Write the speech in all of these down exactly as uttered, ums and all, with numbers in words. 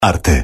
Arte.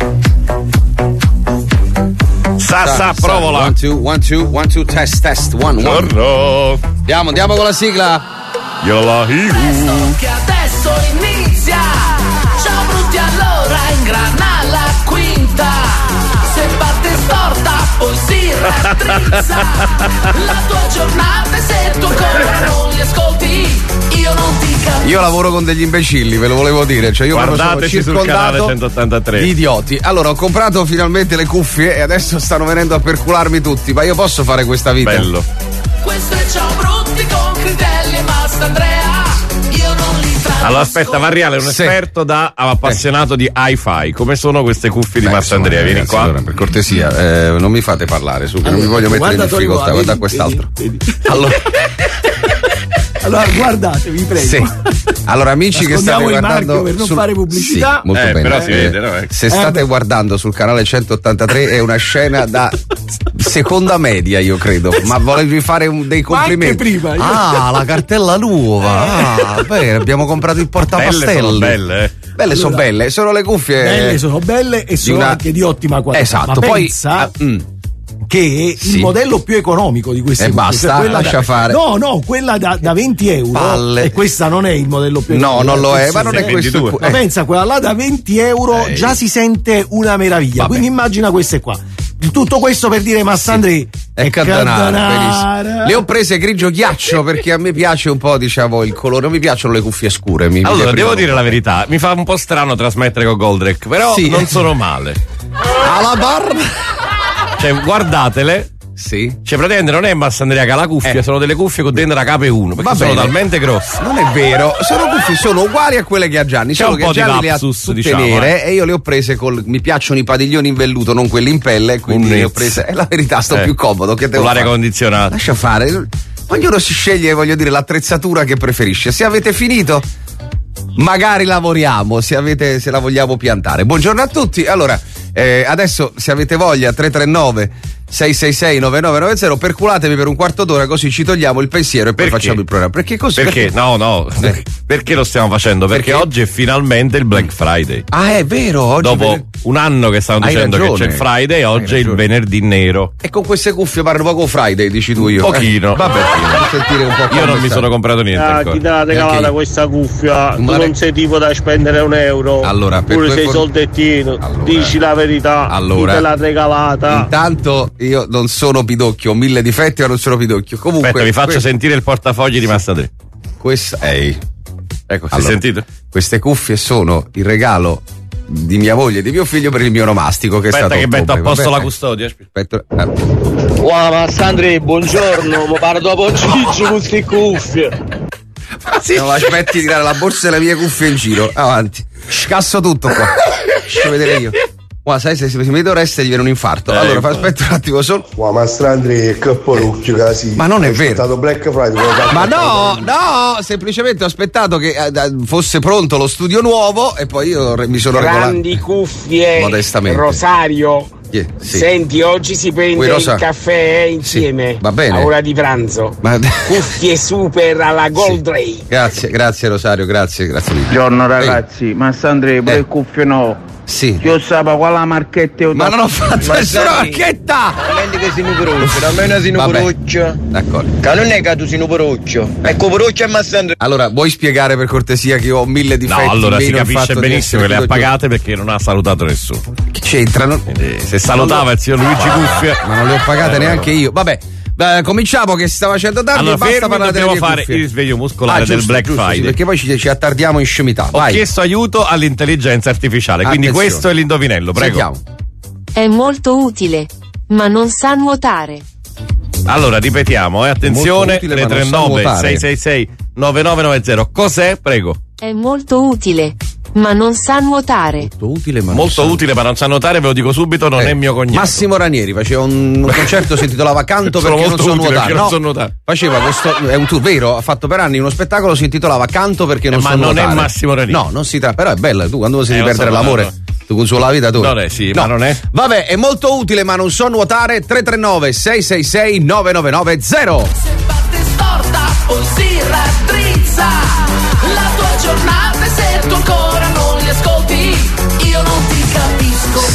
Sassa, provola. One, two, one, two, one, two, test, test, one, one. Buongiorno. Andiamo, andiamo con la sigla. Io la hiu. Che adesso inizia. Ciao brutti, allora ingrana la quinta. Se parte storta poi si raddrizza. La tua giornata, se tu ancora non li ascolti, io non ti capisco. Io lavoro con degli imbecilli, ve lo volevo dire. Cioè io sono Guardateci sul canale circondato centottantatré di idioti. Allora, ho comprato finalmente le cuffie e adesso stanno venendo a percularmi tutti. Ma io posso fare questa vita? Bello. Questo è Ciao brutti con Critelli e Mastandrea. Io non li tralascio. Allora aspetta, Varriale è un Sì. esperto da appassionato di hi-fi. Come sono queste cuffie di Beh, Mastandrea? insomma, Vieni ragazzi, qua. allora, per cortesia, eh, non mi fate parlare su, che non mi voglio mettere in difficoltà. Guarda quest'altro. Allora, Allora guardate, vi prego. sì. Allora, amici che state Nascondiamo il guardando marchio per non sul- fare pubblicità. Sì, molto Eh, bene. però si vede, no? Eh. Se state guardando sul canale centottantatré è una scena da seconda media, io credo. Ma volevi fare un- dei Ma anche complimenti? prima, io- Ah, la cartella nuova. Ah, bene, abbiamo comprato il Belle portapastelli. sono belle, eh. Belle sono Allora, belle, sono le cuffie. Belle, sono belle e sono una- anche di ottima qualità. Esatto, Ma poi pensa ah, mm. che Sì. il modello più economico di queste E cuffie, basta, cioè quella lascia da, fare. No, no, quella da, da venti euro. Palle. E questa non è il modello più No, economico. non lo è, ma non è Sì, questo. ventidue. Ma eh. pensa, quella là da venti euro Eh. già si sente una meraviglia. Vabbè. Quindi immagina queste qua. Tutto questo per dire Massandri È Cadanara, benissimo. Le ho prese grigio ghiaccio perché a me piace un po', diciamo, il colore. Non mi piacciono le cuffie scure. Mi, mi Allora, deprimono. devo dire la verità, mi fa un po' strano trasmettere con Goldrake, però Sì. non sono male. Alla barba. Cioè, guardatele. Sì. Cioè, praticamente non è Massandrea che ha la cuffia, Eh. sono delle cuffie con dentro la cape uno, perché Va sono bene. talmente grosse. Non è vero, sono cuffie, sono uguali a quelle che ha Gianni, C'è solo un che po' di Gianni le ha lapsus, tutte diciamo, nere e io le ho prese col. Mi piacciono i padiglioni in velluto, non quelli in pelle, quindi Un le ho Nez. prese. È la verità, sto Eh. più comodo. Che devo Con l'aria fare? condizionata. Lascia fare. Ognuno si sceglie, voglio dire, l'attrezzatura che preferisce. Se avete finito, magari lavoriamo, se, avete, se la vogliamo piantare. Buongiorno a tutti. Allora, eh, adesso se avete voglia, tre tre nove sei sei sei nove nove nove zero, perculatevi per un quarto d'ora così ci togliamo il pensiero e poi Perché? facciamo il programma. Perché così? Perché? No, no. Eh. Perché lo stiamo facendo? Perché, Perché? oggi è finalmente il Black Friday. Ah, è vero, oggi Dopo vener- un anno che stanno Hai dicendo ragione. che c'è il Friday, Hai oggi è il ragione. venerdì nero. E con queste cuffie parlo poco Friday, dici tu io. Pochino. Eh, vabbè, fammi sentire un po' Io come non mi sta. sono comprato niente Ah, ancora. chi te l'ha regalata Neanche io. questa cuffia? Tu Ma non ne- sei tipo da spendere un euro. Allora, per pure quel sei for- soldettino. Allora. Dici la verità. Allora. Chi te l'ha regalata? Intanto io non sono Pidocchio, ho mille difetti ma non sono Pidocchio. Comunque Aspetta, vi faccio que- sentire il portafogli di Massandrea. questa ehi. Ecco, si Allora, sentite? Queste cuffie sono il regalo di mia moglie e di mio figlio per il mio onomastico che Aspetta è stato che metto a ottobre. posto Vabbè, la custodia. aspetta, eh. Wow, Massandri, buongiorno. Mi pare dopo Gigi con queste cuffie. Non aspetti di tirare la borsa e le mie cuffie in giro. Avanti. Scasso tutto qua. Faccio vedere io. Guarda, sai, se, se mi dovreste gli viene un infarto. Eh, allora, fa, infatti. aspetta un attimo solo. Wow, ma Strandri che porucchio casi. Ma non è vero. È stato Black Friday. Ma no, no, semplicemente ho aspettato che eh, fosse pronto lo studio nuovo e poi io re- mi sono Grandi regolato. cuffie, Modestamente. Rosario. Yeah, sì. Senti, oggi si prende Ui, Rosa. il caffè insieme. Sì, va bene. A ora di pranzo. Ma- Cuffie super alla Goldrake. Grazie, grazie Rosario, grazie, grazie mille. Buongiorno ragazzi, ma Sandre pure Eh. il cuffio no. Sì. Io sapevo quale marchetta io Ma non ho fatto nessuna marchetta! Veramente che sei un porocchio, almeno sei un Vabbè. porocchio. D'accordo. Che non è che tu sei un porocchio. Ecco, porocchio è Massandro. Allora, vuoi spiegare per cortesia che io ho mille difetti? No, allora si meno il capisce fatto di benissimo che essere le ha Pidocchio? pagate perché non ha salutato nessuno. Che c'entrano? Quindi, se salutava il signor Luigi Cuffia. Ma non le ho pagate Eh, neanche io. Vabbè, beh, cominciamo che si sta facendo tardi Allora, e basta fermi, parlare delle dobbiamo mie fare cuffie. il risveglio muscolare Ah, del giusto, Black giusto, sì, Friday. perché poi ci, ci attardiamo in scemità. Ho Vai. chiesto aiuto all'intelligenza artificiale, quindi Attenzione. questo è l'indovinello, prego. Sentiamo. È molto utile, ma non sa nuotare. Allora, ripetiamo, eh, attenzione, Molto utile, ma tre tre non sa nove nuotare. sei sei sei nove nove nove zero. Cos'è? Prego. È molto utile, ma non sa nuotare. Molto utile, ma non Molto sa- utile, ma non sa nuotare, ve lo dico subito, non Eh, è mio cognato. Massimo Ranieri faceva un, un concerto si intitolava Canto Sono perché non molto so utile nuotare. perché non No, so nuotare. faceva questo, è un tour vero, ha fatto per anni uno spettacolo si intitolava Canto perché non Eh, ma so non è nuotare. Massimo Ranieri. No, non si tratta, però è bella, tu quando si Eh, devi lo perdere so, l'amore, no, no. tu consuola la vita tu. No, eh, sì, ma non è. Vabbè, è molto utile, ma non so nuotare. tre tre nove sei sei sei nove nove nove zero. Se parte storta poi si raddrizza. La tua giornata, se tu ancora non li ascolti, io non ti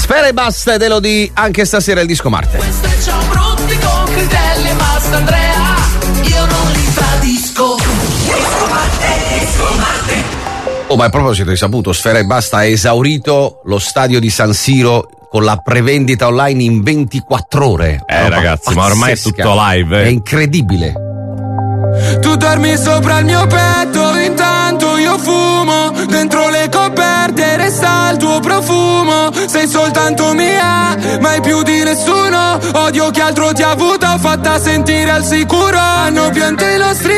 Sfera e basta ed Elodie anche stasera il disco Marte. Questo è Ciao Brutti con Critelli e Mastandrea. Io non li tradisco. Disco Marte, disco Marte. Oh, ma a proposito, hai saputo, Sfera e basta ha esaurito lo stadio di San Siro con la prevendita online in ventiquattro ore. Eh Roba ragazzi, ma ormai è pazzesca. tutto live. Eh. È incredibile. Tu dormi sopra il mio petto, intanto io fumo. Dentro le coperte resta il tuo profumo. Sei soltanto mia, mai più di nessuno. Odio chi altro ti ha avuto, fatta sentire al sicuro. Hanno pianto i nostri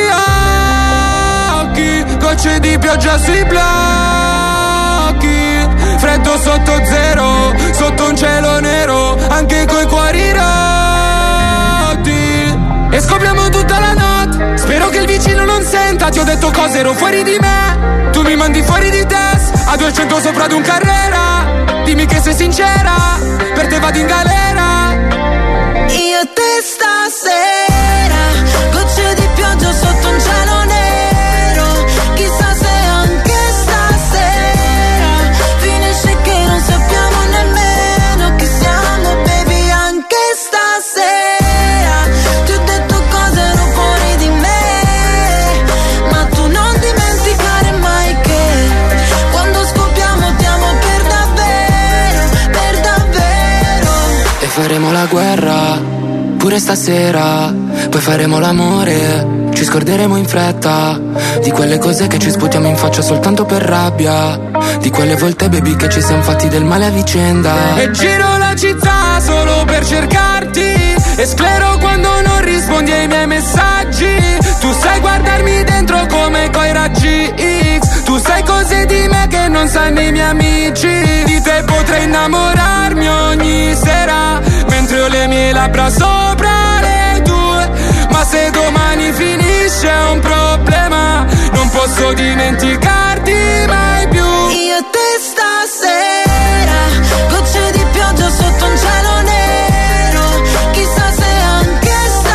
occhi, gocce di pioggia sui blocchi. Freddo sotto zero, sotto un cielo nero, anche coi cuori rotti. E scopriamo tutta la notte, spero che il vicino non senta. Ti ho detto cose, ero fuori di me, tu mi mandi fuori di test. A duecento sopra ad un Carrera, dimmi che sei sincera, per te vado in galera. Io e te stasera, gocce di pioggia sotto un cielo nero. Chissà se anche stasera finisce che non sappiamo nemmeno chi siamo, baby, anche stasera. Ti ho detto cose ero fuori di me, ma tu non dimenticare mai che quando scoppiamo ti amo per davvero, per davvero. E faremo la guerra pure stasera, poi faremo l'amore, ci scorderemo in fretta di quelle cose che ci sputiamo in faccia soltanto per rabbia, di quelle volte baby che ci siamo fatti del male a vicenda. E giro la città solo per cercarti, e sclero quando non rispondi ai miei messaggi. Tu sai guardarmi dentro come coi raggi X, tu sai cose di me che non sanno i miei amici. Di te potrei innamorarmi ogni sera, mentre ho le mie labbra sopra le tue. Ma se domani finisce è un problema, non posso dimenticarti mai più. Io e te stasera, gocce di pioggia sotto un cielo nero. Chissà se anche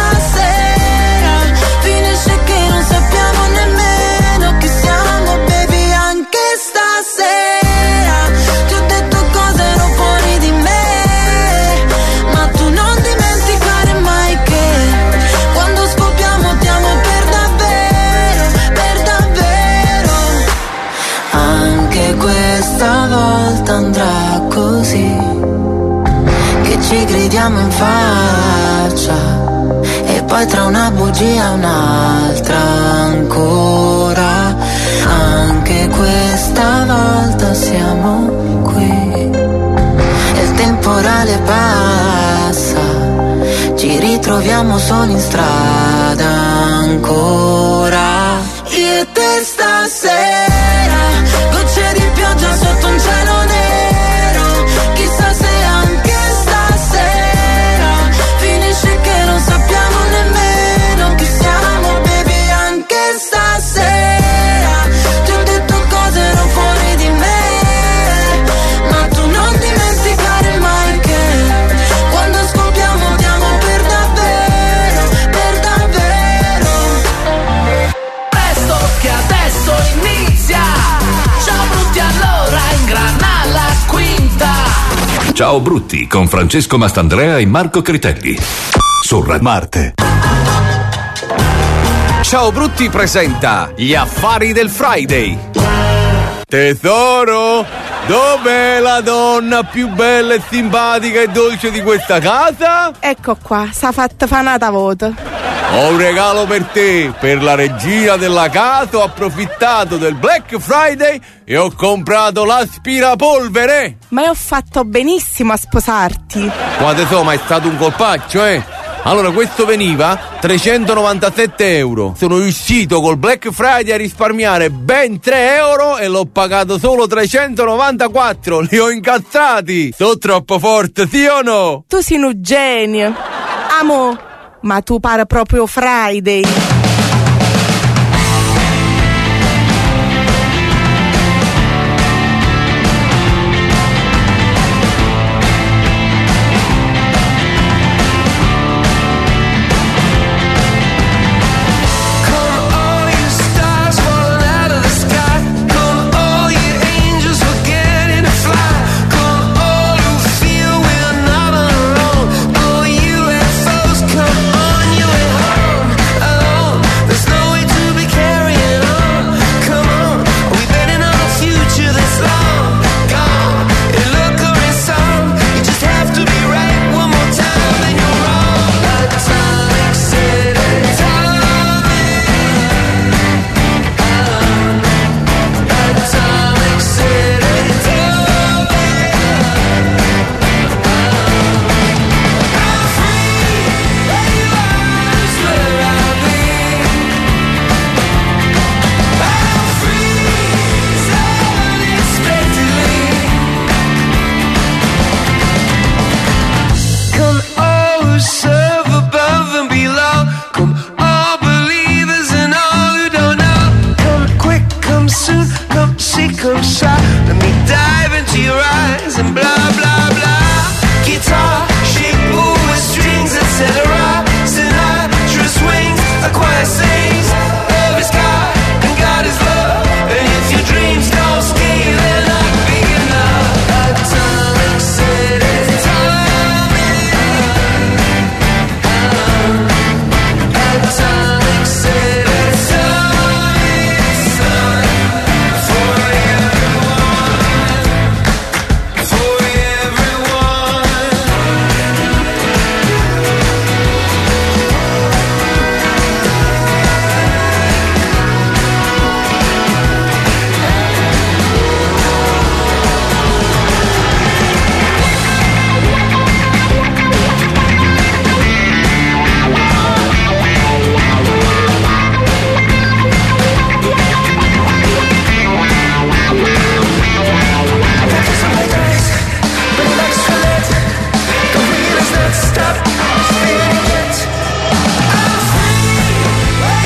stasera finisce che non sappiamo nemmeno chi siamo, baby, anche stasera. Ti ho detto cose ero fuori di me, ma tu non dimenticare mai che quando scoppiamo ti amo per davvero, per davvero. Anche questa volta andrà così, che ci gridiamo in faccia e poi tra una bugia e un'altra ancora. Anche questa volta siamo qui e il temporale passa, ci ritroviamo solo in strada ancora. Io e te stasera, gocce di pioggia sotto un cielo nero. Chissà se anche stasera finisce che non sappiamo nemmeno chi siamo, baby, anche stasera. Ti ho detto cose ero fuori di me, ma tu non dimenticare mai che quando scoppiamo ti amo per davvero, per davvero. Presto che adesso inizia, ciao brutti allora ingrana la quinta. Ciao Brutti con Francesco Mastandrea e Marco Critelli su Red Marte. Ciao Brutti presenta gli affari del Friday. Tesoro, dov'è la donna più bella e simpatica e dolce di questa casa? Ecco qua, s'ha fatta fanata voto. Ho un regalo per te, per la regina della casa. Ho approfittato del Black Friday e ho comprato l'aspirapolvere. Ma io ho fatto benissimo a sposarti. Guarda, insomma, è stato un colpaccio, eh? Allora, questo veniva trecentonovantasette euro. Sono riuscito col Black Friday a risparmiare ben tre euro e l'ho pagato solo trecentonovantaquattro. Li ho incazzati. Sono troppo forte, sì o no? Tu sei un genio. Amo, ma tu pare proprio Friday. Feel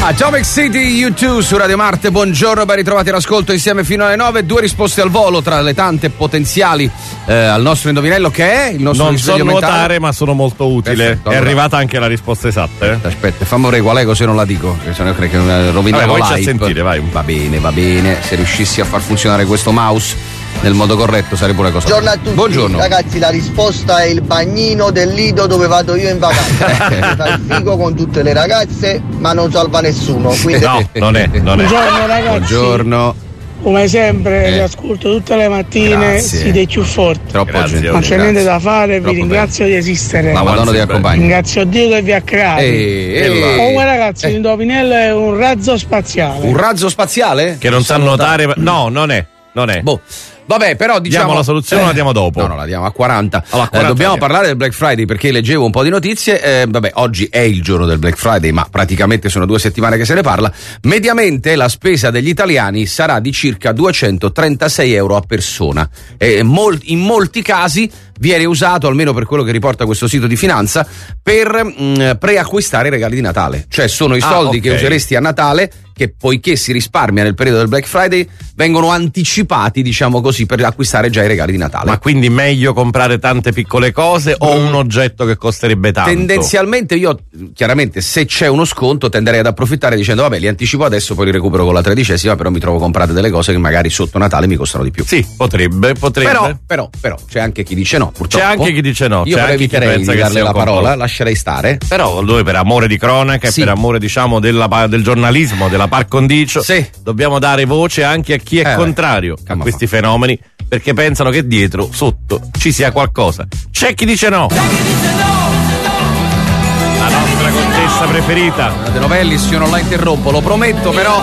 Atomic City U due su Radio Marte, buongiorno, ben ritrovati all'ascolto insieme fino alle nove. Due risposte al volo tra le tante potenziali eh, al nostro indovinello, che è il nostro non so risveglio nuotare mentale. ma sono molto utile. Perfetto, è allora. arrivata anche la risposta esatta, eh? Aspetta, fammi un regolego se non la dico, perché se no credo che roviniamo Vabbè, l'hype. a sentire, vai. Va bene, va bene, se riuscissi a far funzionare questo mouse nel modo corretto sarebbe una cosa. Buongiorno a tutti. Buongiorno. Ragazzi, la risposta è il bagnino del Lido dove vado io in vacanza. Si fa il figo con tutte le ragazze, ma non salva nessuno. Quindi... No, non è, non è. Buongiorno ragazzi. Buongiorno. Come sempre Eh. vi ascolto tutte le mattine, Grazie. siete più forti. Troppo Grazie, gentile. Non c'è grazie. niente da fare, vi Troppo ringrazio di esistere. La Madonna ti accompagni. Ringrazio Dio che vi ha creati. Ehi, ehi. Comunque ragazzi, l'indovinello è un razzo spaziale. Un razzo spaziale? Che non sa nuotare. ma- No, non è. Non è. Boh. Vabbè, però diciamo. Diamo la soluzione o la diamo dopo? No, no, la diamo a quaranta. Allora, Eh, quaranta dobbiamo andiamo. parlare del Black Friday perché leggevo un po' di notizie. Eh, vabbè, oggi è il giorno del Black Friday, ma praticamente sono due settimane che se ne parla. Mediamente la spesa degli italiani sarà di circa duecentotrentasei euro a persona. E mol- in molti casi viene usato, almeno per quello che riporta questo sito di finanza, per mh, preacquistare i regali di Natale. Cioè sono i Ah, soldi ok. che useresti a Natale che, poiché si risparmia nel periodo del Black Friday, vengono anticipati, diciamo così, per acquistare già i regali di Natale. Ma quindi meglio comprare tante piccole cose o un oggetto che costerebbe tanto? Tendenzialmente io, chiaramente, se c'è uno sconto tenderei ad approfittare dicendo vabbè, li anticipo adesso, poi li recupero con la tredicesima, però mi trovo comprate delle cose che magari sotto Natale mi costano di più. Sì, potrebbe, potrebbe. Però, però, però, c'è anche chi dice no, purtroppo. C'è anche chi dice no, Io c'è però anche chi eviterei pensa di che darle sia la un parola, complotto. lascerei stare. Però noi per amore di cronaca e Sì. per amore diciamo della, del giornalismo, della par condicio, Sì. dobbiamo dare voce anche a chi è Eh, contrario a come questi fenomeni, perché pensano che dietro, sotto, ci sia qualcosa. C'è chi dice no. La nostra contessa preferita. De Novellis, io non la interrompo, lo prometto, però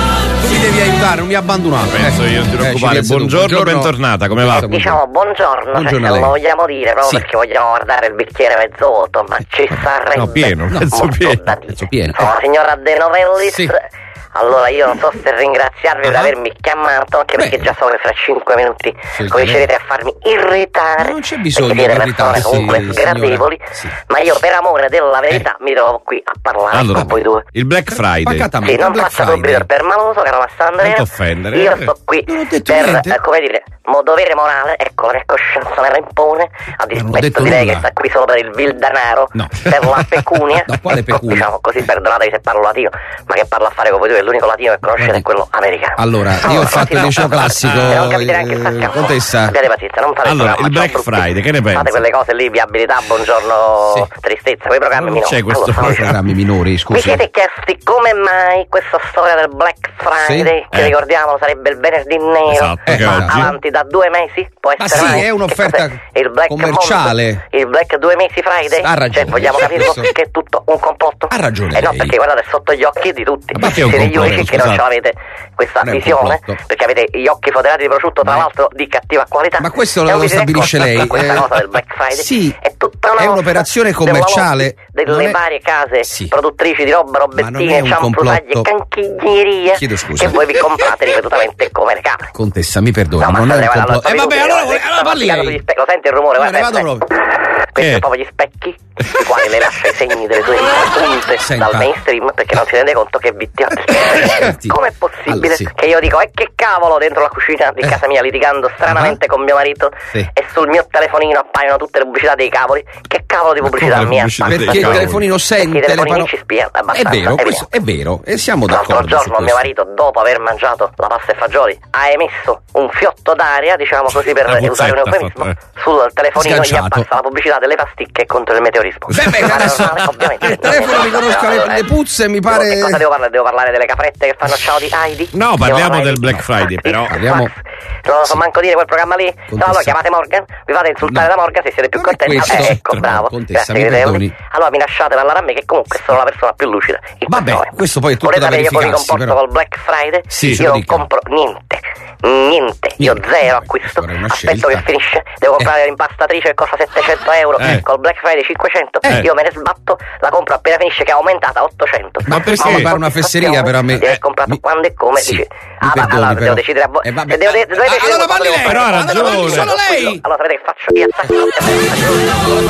mi devi aiutare, non mi abbandonare. Penso io, non ti preoccupare. Buongiorno, bentornata, come va? Diciamo buongiorno, Buongiorno a cioè, lei. lo vogliamo dire proprio Sì. perché vogliamo guardare il bicchiere mezzo vuoto, ma ci sarebbe No, pieno, mezzo molto pieno. da dire. Mezzo pieno. Sono la signora De Novellis. Sì. Allora io non so se ringraziarvi per Ah. avermi chiamato, anche Beh. perché già so che fra cinque minuti Sì, comincerete a farmi irritare. Non c'è bisogno perché siete di irritarsi, persone comunque signora. sgradevoli, Sì. ma io per amore della verità mi trovo qui a parlare Allora, con voi due. il Black Friday. Pacatamente, Sì, non Black faccia Friday. dubbi per maloso, caro Massandrea. Non t'offendere. Io sto qui Non ho detto per, niente. eh, come dire, mo dovere morale, ecco, la mia coscienza me la impone, a non ho dispetto detto di lei nulla. che sta qui solo per il vil denaro, No. per la pecunia. No, quale ecco, pecunia? diciamo così, perdonatemi se parlo latino, ma che parlo a fare con voi due, è l'unico latino che conoscete Guardi, è quello americano. allora, io ho fatto il no, liceo no, classico, eh, non capite neanche il eh, sarcasmo. contessa. Abbiate pazienza, non fate Allora, programma, il Black ciao, brutti. Friday, che ne pensi? Fate quelle cose lì, viabilità, buongiorno, Sì. tristezza, quei programmi Non minori. c'è questo Allora, stavo dicendo, Programmi minori, vi scusi. siete chiesti come mai questa storia del Black Friday, Sì? che Eh. ricordiamo sarebbe il venerdì nero, Esatto, che va oggi- avanti da due mesi? Può Ma essere sì, mai? è un'offerta Che cos'è? Il Black commerciale. Month? Il Black due mesi Friday? Ha ragione, Cioè, vogliamo sì, capirlo questo- che è tutto un complotto? Ha ragione Eh no, lei. perché guardate, sotto gli occhi di tutti. Ma che è un Siete gli complotto, unici che non ce scusate. l'avete questa Non è un visione, complotto. perché avete gli occhi foderati di prosciutto, tra Ma è- l'altro di cattiva qualità. Ma questo E lo non vi siete stabilisce accorti lei. che Questa Eh, cosa del Black Friday sì, è tutta una è mossa un'operazione della commerciale. lobby, delle Non è- varie case Sì. produttrici di roba, Ma non è robettine, un cianfrusaglie, complotto. canchignerie Chiedo scusa. che voi vi comprate ripetutamente come le capre. Contessa, mi perdoni, No, ma non è un guarda, complotto. allora, Eh vabbè, allora, guarda, allora parli stavo lei. sugli spe- lo senti il rumore? Guarda, Guarda, vado eh, proprio. questi Eh. sono proprio gli specchi sui quali le lascia i segni delle sue punte Senta. dal mainstream, perché non si rende conto che è vittima. Senti. Com'è possibile Allora, sì. che io dico e che cavolo dentro la cucina di Eh. casa mia litigando stranamente con mio marito Sì. e sul mio telefonino appaiono tutte le pubblicità dei cavoli? Che cavolo di pubblicità come le mi pubblicità appare? dei Perché il cavoli? telefonino Perché sente i le telefonini parole. ci spiano È abbastanza, vero, è questo è vero, e siamo L'altro d'accordo su giorno mio questo. marito, dopo aver mangiato la pasta e fagioli, ha emesso un fiotto d'aria, diciamo così per Una puzzetta usare un ha eufemismo, fatto, eh. sul telefonino gli Sganciato. appassa la pubblicità delle pasticche contro il meteorismo. Beh, beh, Mi pare adesso normale, ovviamente. il telefono riconosca le, le puzze, mi Che pare. cosa devo parlare? Devo parlare delle caprette che fanno ciao di Heidi? No, Devo parliamo parlare del di- Black Friday, però. Parliamo- Non lo so manco dire quel programma lì. No, allora chiamate Morgan, vi fate insultare No. da Morgan se siete più Non è contenti. questo. Eh, ecco, No, bravo. Contessa, Grazie, mi gradevoli. perdoni. Allora mi lasciate parlare a me, che comunque sono la persona più lucida. in Vabbè, questo momento. questo poi è tutto Volete da sapere io come mi verificarsi, comporto però. col Black Friday? Sì, ce io lo non dica. compro niente. Niente, io Niente. zero Vabbè, acquisto. questa è una Aspetto scelta. che finisce. Devo comprare l'impastatrice che costa settecento euro. Eh. Col Black Friday cinquecento. Eh. Io me ne sbatto, la compro appena finisce, che è aumentata a ottocento. Ma perché? Ho Mi pare una fesseria, però a me- Di aver eh, comprato mi- quando e come. sì, dici, mi ah, ma perdoni, allora però. devo decidere a voi. Eh, vabbè. Se devo, de- dovete Ah, decidere allora cosa parli devo lei, fare. però ha allora parli ragione. solo lei. Allora sapete che faccio? Io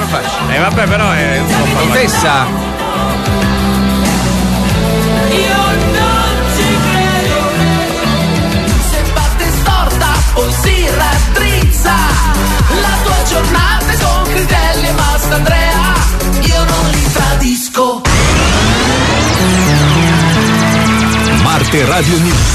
Eh vabbè, però è insomma. Contessa. Io pizza. La tua giornata è con Critelli e Mastandrea, io non li tradisco. Marte Radio News.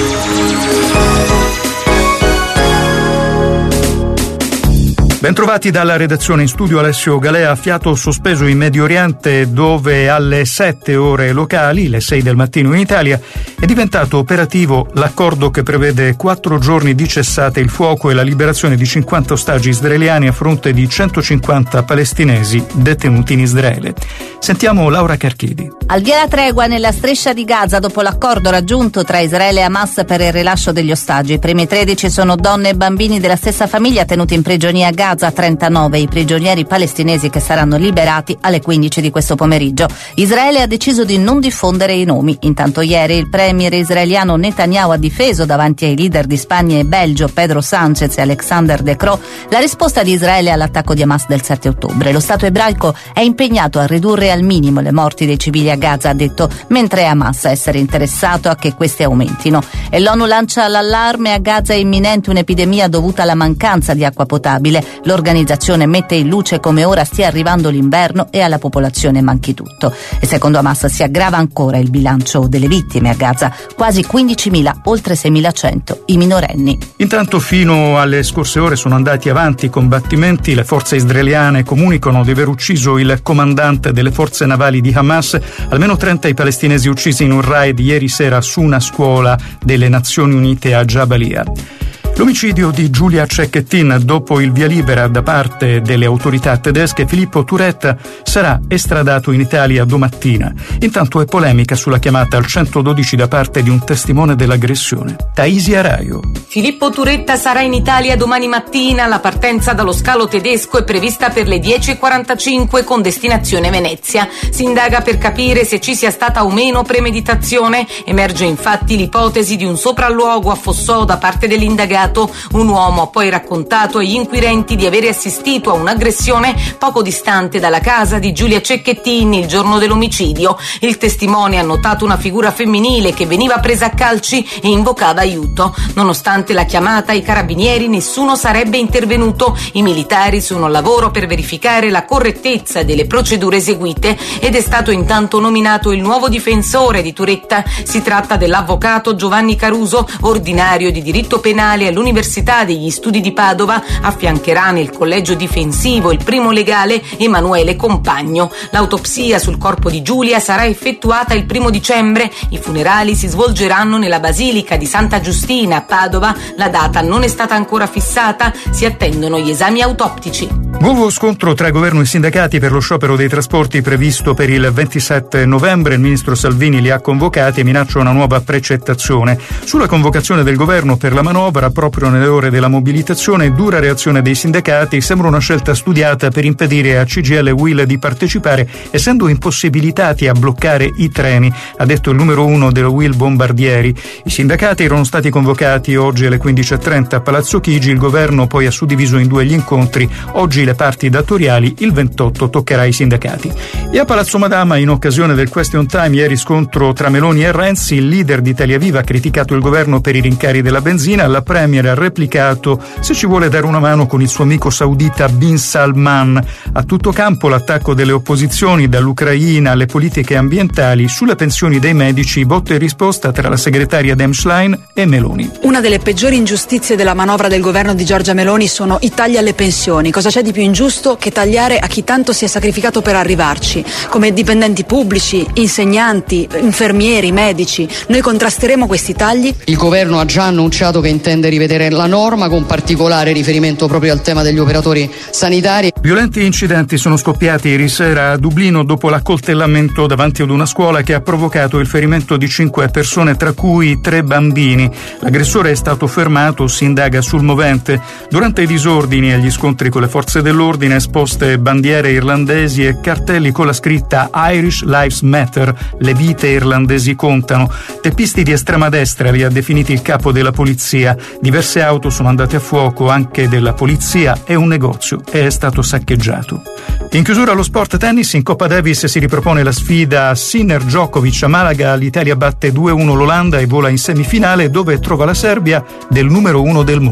Bentrovati dalla redazione, in studio Alessio Galea. Fiato sospeso in Medio Oriente, dove alle sette ore locali, le sei del mattino in Italia, è diventato operativo l'accordo che prevede quattro giorni di cessate il fuoco e la liberazione di cinquanta ostaggi israeliani a fronte di centocinquanta palestinesi detenuti in Israele. Sentiamo Laura Carchidi. Al via la tregua nella striscia di Gaza dopo l'accordo raggiunto tra Israele e Hamas per il rilascio degli ostaggi. I primi tredici sono donne e bambini della stessa famiglia tenuti in prigionia a Gaza. trentanove i prigionieri palestinesi che saranno liberati alle quindici di questo pomeriggio. Israele ha deciso di non diffondere i nomi. Intanto ieri il premier israeliano Netanyahu ha difeso davanti ai leader di Spagna e Belgio, Pedro Sánchez e Alexander De Croo, la risposta di Israele all'attacco di Hamas del sette ottobre. Lo Stato ebraico è impegnato a ridurre al minimo le morti dei civili a Gaza, ha detto, mentre Hamas a essere interessato a che queste aumentino. E l'ONU lancia l'allarme: a Gaza è imminente un'epidemia dovuta alla mancanza di acqua potabile. L'organizzazione mette in luce come ora stia arrivando l'inverno e alla popolazione manchi tutto. E secondo Hamas si aggrava ancora il bilancio delle vittime a Gaza, quasi quindicimila, oltre seimilacento i minorenni. Intanto fino alle scorse ore sono andati avanti i combattimenti. Le forze israeliane comunicano di aver ucciso il comandante delle forze navali di Hamas. Almeno trenta i palestinesi uccisi in un raid ieri sera su una scuola delle Nazioni Unite a Jabalia. L'omicidio di Giulia Cecchettin, dopo il via libera da parte delle autorità tedesche, Filippo Turetta sarà estradato in Italia domattina. Intanto è polemica sulla chiamata al centododici da parte di un testimone dell'aggressione. Taisi Araio. Filippo Turetta sarà in Italia domani mattina. La partenza dallo scalo tedesco è prevista per le dieci e quarantacinque con destinazione Venezia. Si indaga per capire se ci sia stata o meno premeditazione. Emerge infatti l'ipotesi di un sopralluogo a Fossò da parte dell'indagato. Un uomo ha poi raccontato agli inquirenti di avere assistito a un'aggressione poco distante dalla casa di Giulia Cecchettin il giorno dell'omicidio. Il testimone ha notato una figura femminile che veniva presa a calci e invocava aiuto. Nonostante la chiamata ai carabinieri, nessuno sarebbe intervenuto. I militari sono al lavoro per verificare la correttezza delle procedure eseguite ed è stato intanto nominato il nuovo difensore di Turetta. Si tratta dell'avvocato Giovanni Caruso, ordinario di diritto penale all'Università degli Studi di Padova. Affiancherà nel collegio difensivo il primo legale Emanuele Compagno. L'autopsia sul corpo di Giulia sarà effettuata il primo dicembre. I funerali si svolgeranno nella Basilica di Santa Giustina a Padova. La data non è stata ancora fissata, si attendono gli esami autoptici. Nuovo scontro tra governo e sindacati per lo sciopero dei trasporti previsto per il ventisette novembre. Il ministro Salvini li ha convocati e minaccia una nuova precettazione. Sulla convocazione del governo per la manovra, proprio nelle ore della mobilitazione, dura reazione dei sindacati. Sembra una scelta studiata per impedire a C G I L e U I L di partecipare, essendo impossibilitati a bloccare i treni, ha detto il numero uno dello U I L Bombardieri. I sindacati erano stati convocati oggi alle quindici e trenta a Palazzo Chigi. Il governo poi ha suddiviso in due gli incontri. Oggi le parti datoriali, il ventotto toccherà ai sindacati. E a Palazzo Madama, in occasione del Question Time, ieri scontro tra Meloni e Renzi. Il leader di Italia Viva ha criticato il governo per i rincari della benzina. La Premier ha replicato se ci vuole dare una mano con il suo amico saudita Bin Salman. A tutto campo l'attacco delle opposizioni, dall'Ucraina alle politiche ambientali. Sulle pensioni dei medici, botta e risposta tra la segretaria Dem Schlein e Meloni. Una delle peggiori ingiustizie della manovra del governo di Giorgia Meloni sono i tagli alle pensioni. Cosa c'è di più ingiusto che tagliare a chi tanto si è sacrificato per arrivarci, come dipendenti pubblici, insegnanti, infermieri, medici? Noi contrasteremo questi tagli. Il governo ha già annunciato che intende rivedere la norma, con particolare riferimento proprio al tema degli operatori sanitari. Violenti incidenti sono scoppiati ieri sera a Dublino dopo l'accoltellamento davanti ad una scuola che ha provocato il ferimento di cinque persone, tra cui tre bambini. L'aggressore è stato fermato, si indaga sul movente. Durante i disordini e gli scontri con le forze dell'ordine, esposte bandiere irlandesi e cartelli con la scritta Irish Lives Matter, le vite irlandesi contano. Teppisti di estrema destra li ha definiti il capo della polizia. Diverse auto sono andate a fuoco, anche della polizia, e un negozio è stato saccheggiato. In chiusura allo sport tennis, in Coppa Davis si ripropone la sfida Sinner-Djokovic a Malaga. L'Italia batte due a uno l'Olanda e vola in semifinale, dove trova la Serbia del numero uno del mondo.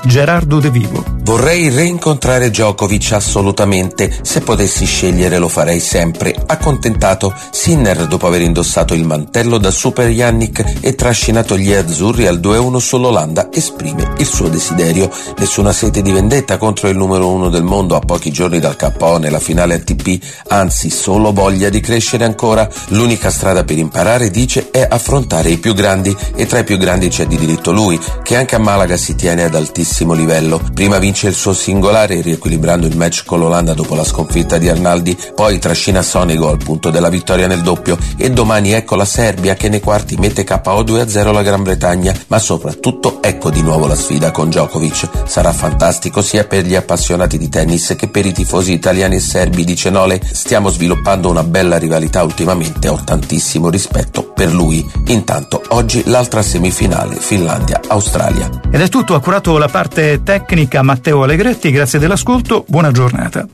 Gerardo De Vivo. Vorrei reincontrare Djokovic assolutamente, se potessi scegliere lo farei sempre. Accontentato Sinner dopo aver indossato il mantello da Super Yannick e trascinato gli azzurri al due a uno sull'Olanda, esprime il suo desiderio. Nessuna sete di vendetta contro il numero uno del mondo a pochi giorni dal K O nella finale A T P, anzi solo voglia di crescere ancora. L'unica strada per imparare, dice, è affrontare i più grandi, e tra i più grandi c'è di diritto lui, che anche a Malaga si tiene ad altissimo livello. Prima vince il suo singolare riequilibrando il match con l'Olanda dopo la sconfitta di Arnaldi, poi trascina Sonego al punto della vittoria nel doppio, e domani ecco la Serbia che nei quarti mette K O due a zero la Gran Bretagna. Ma soprattutto ecco di nuovo la sfida con Djokovic. Sarà fantastico sia per gli appassionati di tennis che per i tifosi italiani e serbi, dice Nole. Stiamo sviluppando una bella rivalità ultimamente, ho tantissimo rispetto per lui. Intanto oggi l'altra semifinale, Finlandia-Australia. Ed è tutto, ha curato la parte tecnica Matteo Allegretti, grazie dell'ascolto, buona giornata.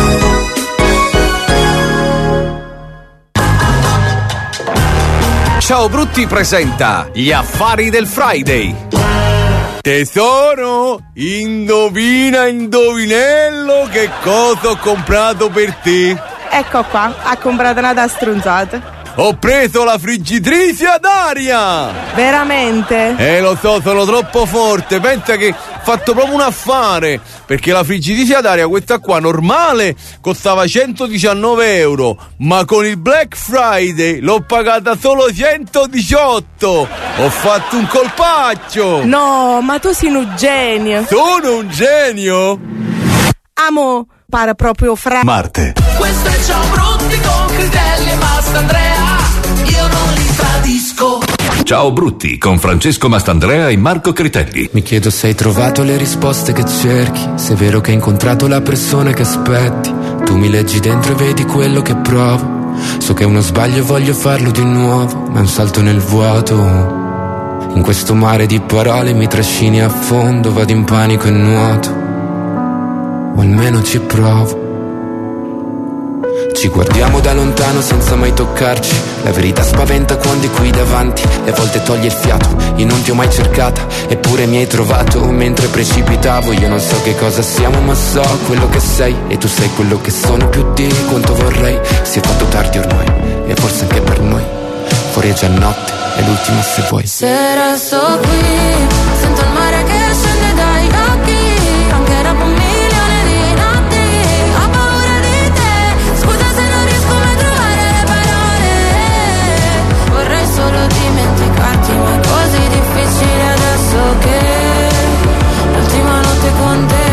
Ciao Brutti presenta Gli affari del Friday. Tesoro, indovina indovinello che cosa ho comprato per te. Ecco qua, ha comprato una da stronzate. Ho preso la friggitrice ad aria! Veramente? Eh, lo so, sono troppo forte. Pensa che ho fatto proprio un affare, perché la friggitrice ad aria, questa qua normale, costava centodiciannove euro, ma con il Black Friday l'ho pagata solo centodiciotto. Ho fatto un colpaccio. No, ma tu sei un genio. Sono un genio? Amo, pare proprio fra... Marte. Questo è Ciao Brutti con Critelli e Mastandrea, io non li tradisco. Ciao Brutti con Francesco Mastandrea e Marco Critelli. Mi chiedo se hai trovato le risposte che cerchi, se è vero che hai incontrato la persona che aspetti. Tu mi leggi dentro e vedi quello che provo. So che è uno sbaglio e voglio farlo di nuovo, ma è un salto nel vuoto. In questo mare di parole mi trascini a fondo, vado in panico e nuoto, o almeno ci provo. Ci guardiamo da lontano senza mai toccarci. La verità spaventa quando è qui davanti, e a volte toglie il fiato. Io non ti ho mai cercata, eppure mi hai trovato mentre precipitavo. Io non so che cosa siamo, ma so quello che sei, e tu sei quello che sono più di quanto vorrei. Si è fatto tardi ormai, e forse anche per noi. Fuori è già notte, è l'ultima se vuoi. Se resto qui, sento il mare che scende dai occhi, anche dopo un milione di notti. Ho paura di te, scusa se non riesco mai a trovare le parole. Vorrei solo dimenticarti, ma è così difficile adesso che l'ultima notte con te.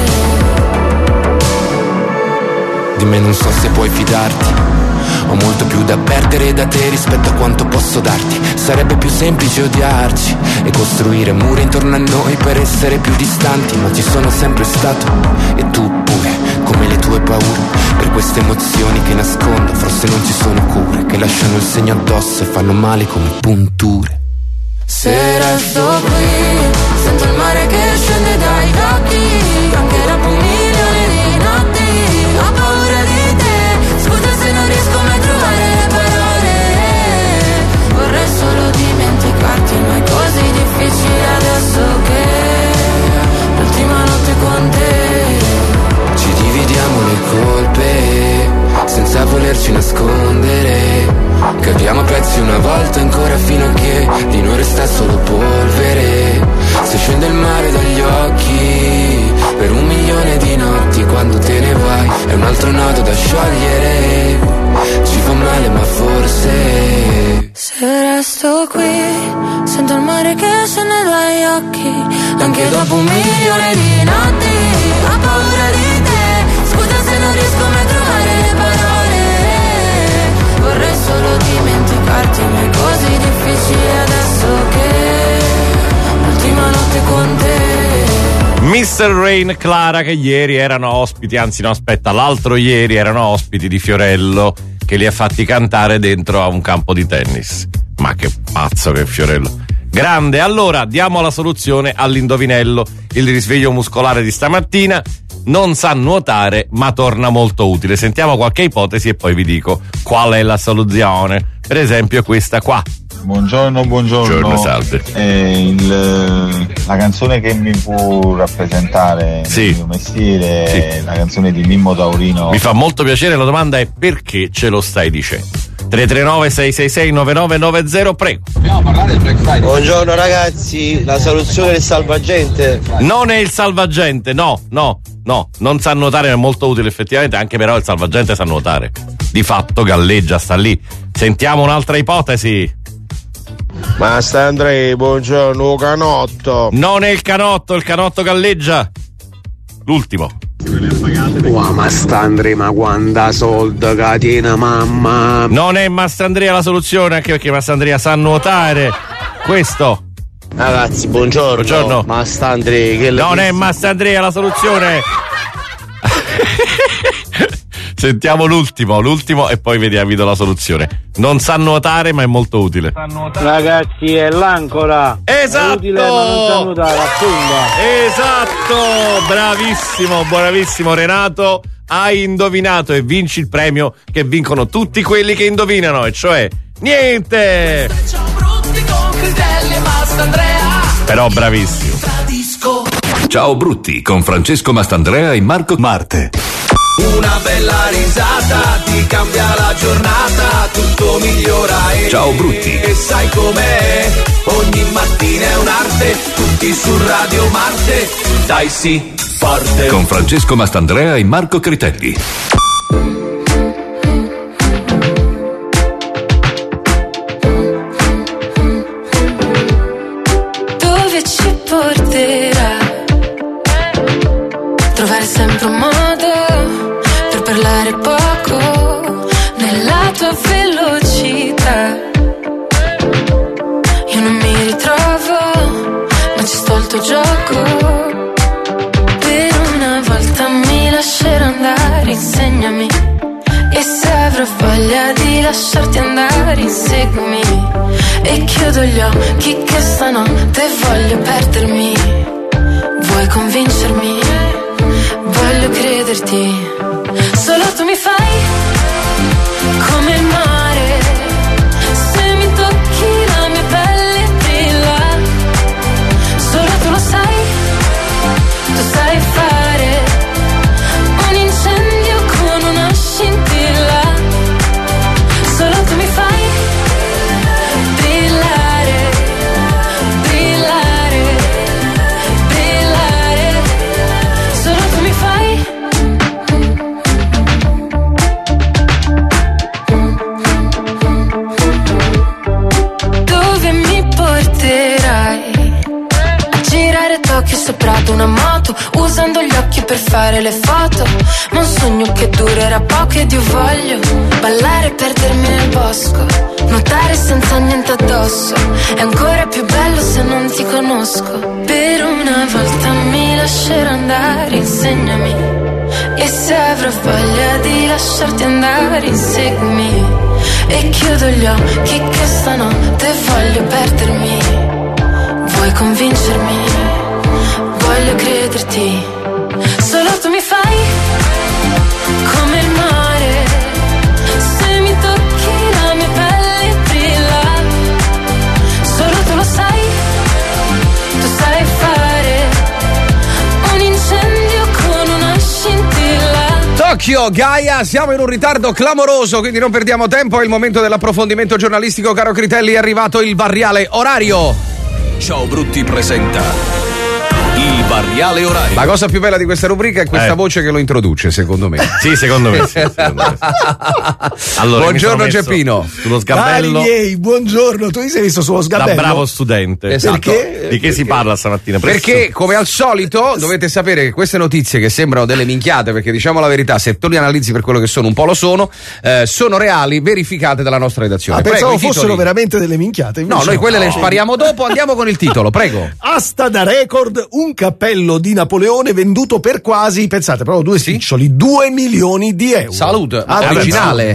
Di me non so se puoi fidarti, ho molto più da perdere da te rispetto a quanto posso darti. Sarebbe più semplice odiarci e costruire muri intorno a noi per essere più distanti, ma ci sono sempre stato, e tu pure, come le tue paure. Per queste emozioni che nascondo forse non ci sono cure, che lasciano il segno addosso e fanno male come punture. Se resto qui, sento il mare che scende dai occhi, anche dopo un milione di notti. Ho paura di te, scusa se non riesco mai a trovare le parole. Vorrei solo dimenticarti, ma è così difficile adesso che l'ultima notte con te. Ci dividiamo le colpe senza volerci nascondere. Cadiamo a pezzi una volta ancora fino a che di noi resta solo polvere. Se scende il mare dagli occhi per un milione di notti, quando te ne vai è un altro nodo da sciogliere. Ci fa male ma forse se resto qui, sento il mare che scende dagli occhi, anche dopo un milione di notti. Ho paura di te, scusa se non riesco mai a trovare le parole. Vorrei solo dimenticarti, ma è così difficile adesso che l'ultima notte con te. mister Rain, Clara, che ieri erano ospiti, anzi no aspetta, l'altro ieri erano ospiti di Fiorello, che li ha fatti cantare dentro a un campo di tennis. Ma che pazzo che è Fiorello. Grande. Allora diamo la soluzione all'indovinello. Il risveglio muscolare di stamattina: non sa nuotare ma torna molto utile. Sentiamo qualche ipotesi e poi vi dico qual è la soluzione. Per esempio questa qua: Buongiorno, buongiorno. Buongiorno, salve. Eh, il, la canzone che mi può rappresentare sì. il mio mestiere sì. è la canzone di Mimmo Taurino. Mi fa molto piacere, la domanda è perché ce lo stai dicendo? tre tre nove sei sei sei nove nove nove zero, prego. Buongiorno ragazzi, la soluzione del salvagente. Non è il salvagente, no, no, no, non sa nuotare, è molto utile effettivamente, anche però il salvagente sa nuotare. Di fatto galleggia, sta lì. Sentiamo un'altra ipotesi. Master Andrei, buongiorno, canotto. Non è il canotto, il canotto galleggia. L'ultimo. Wow, Mastandre, ma quanta solda catena, mamma. Non è Mastandrea la soluzione, anche perché Mastandrea sa nuotare. Questo. Ragazzi, buongiorno. Buongiorno. Mastandre, che non è Mastandrea la soluzione. Sentiamo l'ultimo, l'ultimo e poi vediamo, vi do la soluzione. Non sa nuotare, ma è molto utile. Ragazzi, è l'ancora. Esatto. È utile, ma non sa nuotare, affonda. Esatto, bravissimo, bravissimo Renato. Hai indovinato e vinci il premio che vincono tutti quelli che indovinano, e cioè niente. Però bravissimo. Ciao Brutti con Francesco Mastandrea e Marco Marte. Una bella risata ti cambia la giornata, tutto migliora e Ciao Brutti. E sai com'è? Ogni mattina è un'arte, tutti su Radio Marte. Dai sì, forte. Con Francesco Mastandrea e Marco Critelli. Dove ci porterà? Trovare sempre un modo per parlare poco nella tua velocità. Io non mi ritrovo, ma ci sto al tuo gioco. Per una volta mi lascerò andare, insegnami. E se avrò voglia di lasciarti andare, inseguimi. E chiudo gli occhi che stanotte voglio perdermi. Vuoi convincermi? Voglio crederti. Solo tu mi fai come il mare. Se mi tocchi la mia pelle brilla. Solo tu lo sai. Tu sai fare un incendio con una scintilla. Solo tu mi fai brillare, brillare, brillare. Solo tu mi fai. Dove mi porterai? A girare Tokyo sopra ad una moto, usando gli occhi per fare le foto. Ma un sogno che durerà poco ed io voglio ballare e perdermi nel bosco, nuotare senza niente addosso. È ancora più bello se non ti conosco. Per una volta mi lascerò andare, insegnami. E se avrò voglia di lasciarti andare, inseguimi. E chiudo gli occhi che stanotte voglio perdermi. Vuoi convincermi? Voglio crederti. Solo tu mi fai come il mare. Se mi tocchi la mia pelle brilla. Solo tu lo sai. Tu sai fare un incendio con una scintilla. Tokyo, Gaia, siamo in un ritardo clamoroso, quindi non perdiamo tempo, è il momento dell'approfondimento giornalistico, caro Critelli, è arrivato il variale orario. Ciao Brutti presenta il variale orario. La cosa più bella di questa rubrica è questa Eh. voce che lo introduce, secondo me. Sì, secondo me sì, secondo me sì. Allora, Buongiorno mi sono messo Geppino. Sullo sgabello. Cari miei, buongiorno, tu ti sei visto sullo Da sgabello? bravo studente. Esatto. Perché? Di che si parla stamattina? Presso- Perché, come al solito, dovete sapere che queste notizie che sembrano delle minchiate, perché diciamo la verità, se tu li analizzi per quello che sono, un po' lo sono, eh, sono reali, verificate dalla nostra redazione. Ah, Prego, pensavo i titoli. fossero veramente delle minchiate. No, invece noi quelle no. le spariamo dopo, andiamo con il titolo, prego. Asta da record, un cappello di Napoleone venduto per quasi, pensate, proprio due spiccioli, due milioni di euro. Salute, Attenzione. originale.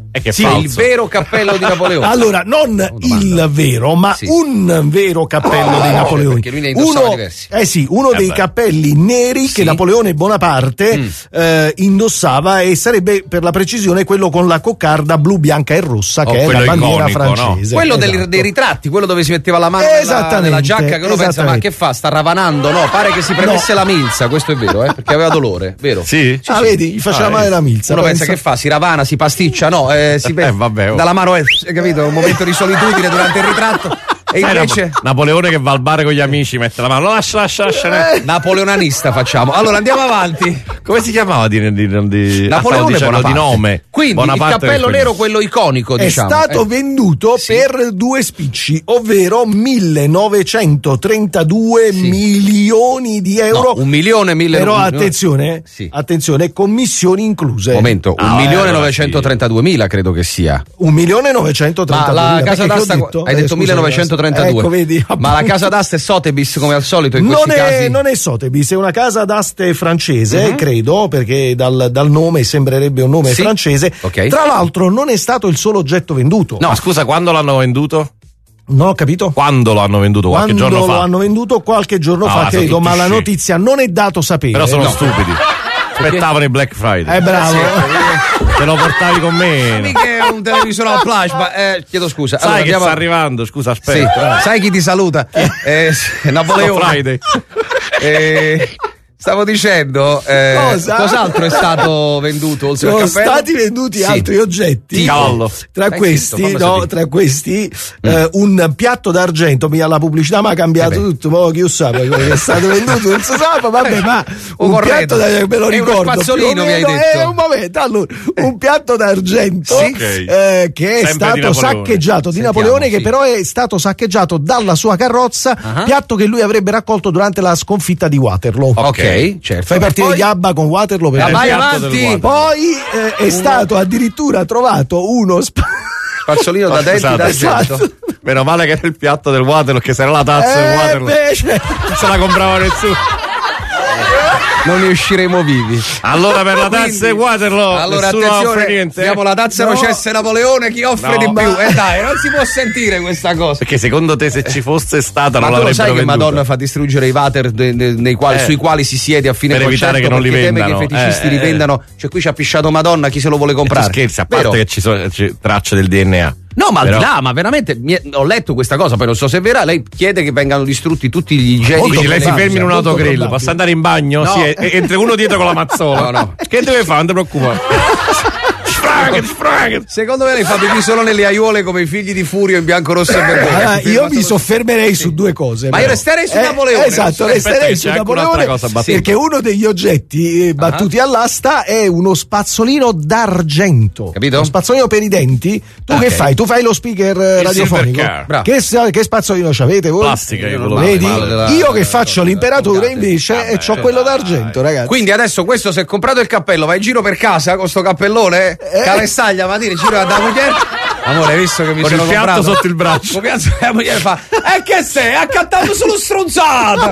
È che è sì, falso. il vero cappello di Napoleone. Allora, non il vero, ma Sì. un vero cappello Oh, dei Napoleoni. perché lui ne indossava Uno, diversi. eh sì, uno Eh dei beh. cappelli neri Sì. che Napoleone Bonaparte Mm. eh, indossava, e sarebbe per la precisione quello con la coccarda blu, bianca e rossa, Oh, che è la quello bandiera iconico, francese. Quello Esatto. dei, dei ritratti, quello dove si metteva la mano nella, Esattamente, nella giacca, che uno pensa, ma esattamente. che fa? Sta ravanando? No, pare che si premesse la milza, questo è vero, eh, perché aveva dolore, vero? Sì? Ah, vedi, gli faceva Ah, male eh. la milza. Uno pensa che fa? Si ravana, si pasticcia? No, eh, si Eh, vabbè, oh. dalla mano, eh, hai capito? Un momento di solitudine durante il ritratto. E Sai, invece Nap- Napoleone che va al bar con gli amici, mette la mano, lascia, lascia, lascia. eh, napoleonanista facciamo. Allora andiamo avanti. Come si chiamava di, di, di, Napoleone ah, stavo dicendo Bonaparte. di nome? Quindi Bonaparte il cappello quello- nero, quello iconico, È diciamo. stato eh. venduto Sì. per due spicci, ovvero millenovecentotrentadue Sì. milioni di euro. No, un milione, mille Però no- attenzione, Sì. attenzione, commissioni incluse. Momento, un Ah, milione allora novecentotrentaduemila credo che sia. Un milione novecentotrentadue. Ma la Perché casa che ho d'asta detto? hai Eh, detto scusa, millenovecentotrentadue. Ecco, vedi, Ma la casa d'asta è Sotheby's come al solito in non questi è, casi. non è Sotheby's, è una casa d'aste francese, Mhm. credo, perché dal, dal nome sembrerebbe un nome Sì. francese. Ok. Tra l'altro non è stato il solo oggetto venduto. No, scusa, quando l'hanno venduto? Non ho capito. Quando lo hanno venduto? Qualche Quando giorno lo fa. hanno venduto qualche giorno Ah, fa, sono credo, tutti ma la scemi. notizia non è dato sapere. Però sono No. stupidi. Aspettavano il Black Friday. Eh, bravo. Te lo portavi con me. Mica è un televisore al flash, ma eh, chiedo scusa. Sai Allora, che andiamo- sta arrivando, scusa, Sì. aspetta. Sai chi ti saluta? Eh, Napoleone. Friday. Eh, stavo dicendo, eh, Cosa? cos'altro è stato venduto oltre Sono al cappello? stati venduti Sì. altri oggetti. Tipo? Cavallo. Tra Hai questi, scritto, fammi no, sapere. tra questi eh, un piatto d'argento, mi alla pubblicità mi ha cambiato Eh beh. tutto, ma chi lo sa quello che è stato venduto, non si sa, ma vabbè, ma o un corretto. piatto d'argento, me lo È uno ricordo, spazzolino, più o mi hai meno, detto. eh, un momento, allora, un piatto d'argento Sì. eh, che è Sempre di stato Napoleone. saccheggiato di Sentiamo, Napoleone, sì. che però è stato saccheggiato dalla sua carrozza, Ah. piatto che lui avrebbe raccolto durante la sconfitta di Waterloo. Ok, certo. Fai partire E poi- gli ABBA con Waterloo per Ah, il vai piatto avanti. del Waterloo. poi eh, è stato addirittura trovato uno sp- Spazzolino da Oh, denti scusate. d'argento. Meno male che era il piatto del Waterloo, che se era la tazza del Eh, Waterloo invece- non se la comprava nessuno. Non ne usciremo vivi. Allora per la tazza Quindi- del Waterloo Allora nessuno offre attenzione, niente. diamo la tazza No. Rocesse Napoleone, chi offre No. di più? Ma- Eh dai, non si può sentire questa cosa. Perché secondo te se ci fosse stata Ma non tu lo l'avrebbero sai che venduta? Madonna fa distruggere i water de- de- nei quali- Eh. sui quali si siede a fine Per concerto evitare che non li perché teme vendano. che i feticisti Eh, li eh. vendano. Cioè qui ci ha pisciato Madonna, chi se lo vuole E tu comprare? scherzi, a parte Vero? che ci sono c'è tracce del D N A. No, ma al Però- di là, ma veramente mi è- ho letto questa cosa, poi non so se è vera. Lei chiede che vengano distrutti tutti gli igienici. Quindi lei si probabile, fermi in un molto autogrill, probabile. posso andare in bagno? No. Sì, e- e- entra uno dietro con la mazzola. No, no. Che deve fare? Non ti preoccupare. Sfraghet, sfraghet. Secondo me lei fa pipì solo nelle aiuole come i figli di Furio in bianco, rosso e verde. Allora, io mi soffermerei su due cose. Ma però. io resterei su Eh, Napoleone. Esatto, Aspetta resterei che su c'è anche Napoleone un'altra cosa battuta. perché uno degli oggetti eh, battuti all'asta è uno spazzolino d'argento. Capito? Uno spazzolino per i denti. Tu Ok. che fai? Tu fai lo speaker eh, Il radiofonico. Silvercar. Bravo. Che, sa- che spazzolino c'avete voi? Plastica, io quello Vedi? male della- Io che faccio l'imperatore Fugate. invece e c'ho quello d'argento, ragazzi. Quindi adesso questo si è comprato il cappello, va in giro per casa con sto cappellone, Eh. calestaglia, mattina, in giro da moglie. Amore, hai visto che mi Con sono il piatto comprato? sotto il braccio. Come cazzo la moglie fa? E che sei? Accattato solo stronzata!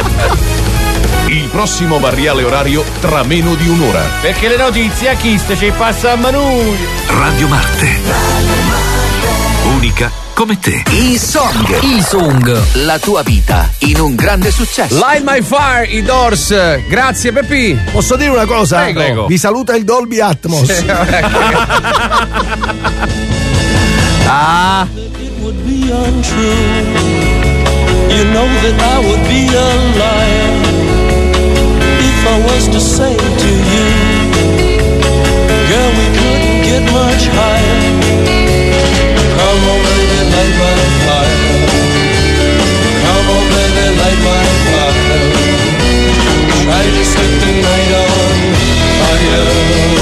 Il prossimo variale orario tra meno di un'ora. Perché le notizie a chi ci passa a Manuri. Radio Marte. Unica come te. I Song. I Song. La tua vita in un grande successo. Light My Fire, i Doors. Grazie Peppi. Posso dire una cosa? Prego. Prego. Vi saluta il Dolby Atmos. Ah. It would be untrue. You know that I would be a liar if I was to say to you, girl, we couldn't get much higher. Come on, baby, light my fire. Come on, baby, light my fire. Try to set the night on fire.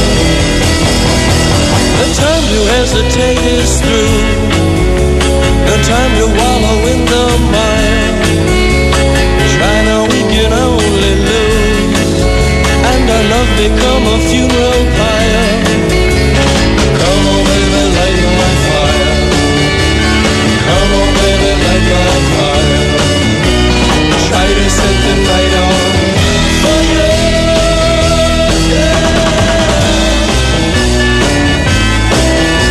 The time to hesitate is through. No time to wallow in the mire. Try now, we can only lose, and our love become a funeral pyre. Come on, baby, light my fire. Come on, baby, light my fire. Try to set the night on fire. Yeah.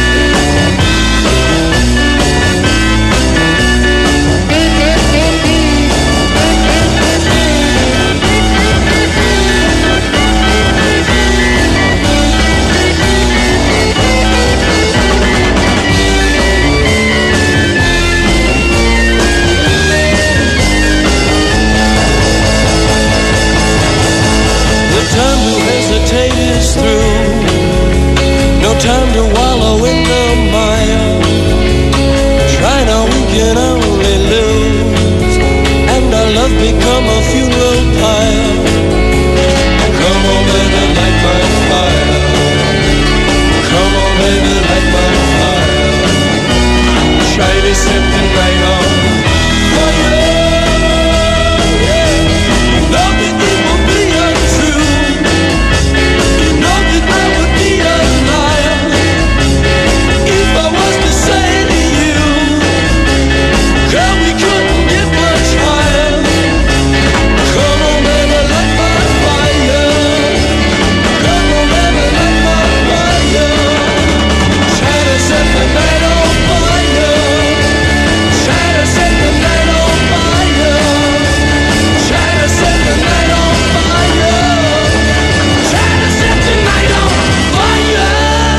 time to wallow in the mire. Try now, we can only lose, and our love become a funeral pyre. Come on, baby, light my fire. Come on, baby, light my fire. Try to set the night on fire. Yeah. You know that it will be untrue. You know that I would be a liar if I was to say to you, girl, we couldn't get much higher. Come on, baby, light my fire. Come on, baby, light my fire. Try to set the night on fire. Try to set the night on fire. Try to set the night on fire. Try to set the night on fire.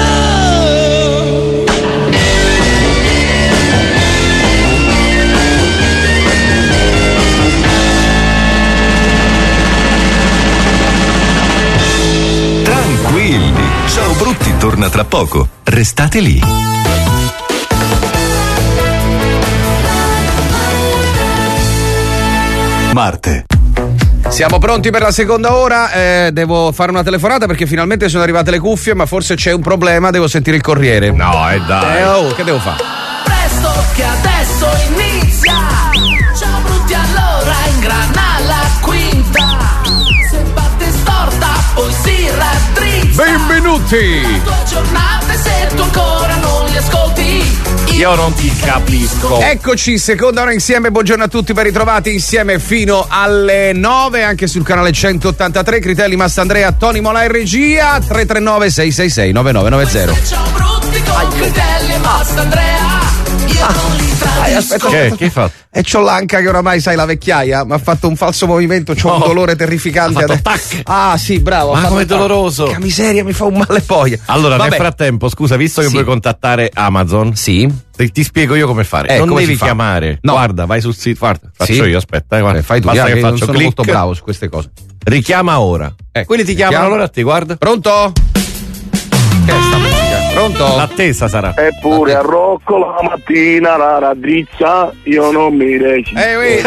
Tranquilli, Ciao Brutti torna tra poco. Restate lì. Marte. Siamo pronti per la seconda ora, eh, devo fare una telefonata perché finalmente sono arrivate le cuffie, ma forse c'è un problema, devo sentire il corriere. No, e dai. Eh, oh, che devo fare? Presto che adesso inizia. Ciao Brutti, allora ingrana la quinta. Se batte storta poi si raddrizza. Benvenuti. Le tue giornate se tu ancora non li ascolti. Io non ti capisco. Eccoci, seconda ora insieme, buongiorno a tutti, ben ritrovati insieme fino alle nove, anche sul canale centottantatré, Critelli, Mastandrea, Tony Mola in regia, tre tre nove sei sei sei nove nove nove zero. Ciao Brutti con Critelli e Mastandrea. Io non li Dai, aspetta, Che, che hai fatto? E c'ho l'anca che oramai sai la vecchiaia, mi ha fatto un falso movimento, c'ho un Oh. dolore terrificante. Ha fatto adesso. tac. Ah sì, bravo. Ma ha fatto com'è tac. doloroso. Che miseria, mi fa un male poi. Allora, Vabbè. nel frattempo, scusa, visto che Sì. vuoi contattare Amazon, sì. ti, ti spiego io come fare. Eh, non come devi si fa? chiamare. No. Guarda, vai sul sito. Guarda, faccio Sì. io, aspetta. Eh, guarda. Eh, fai tu, Basta via, che che non faccio sono click. molto bravo su queste cose. Richiama ora. Ecco, Quindi ti chiamano richiamo. allora a te, guarda. Pronto? Che è sta musica? Pronto? L'attesa sarà. Eppure a Rocco la mattina la raddrizza, io non mi recito. Eh, uè.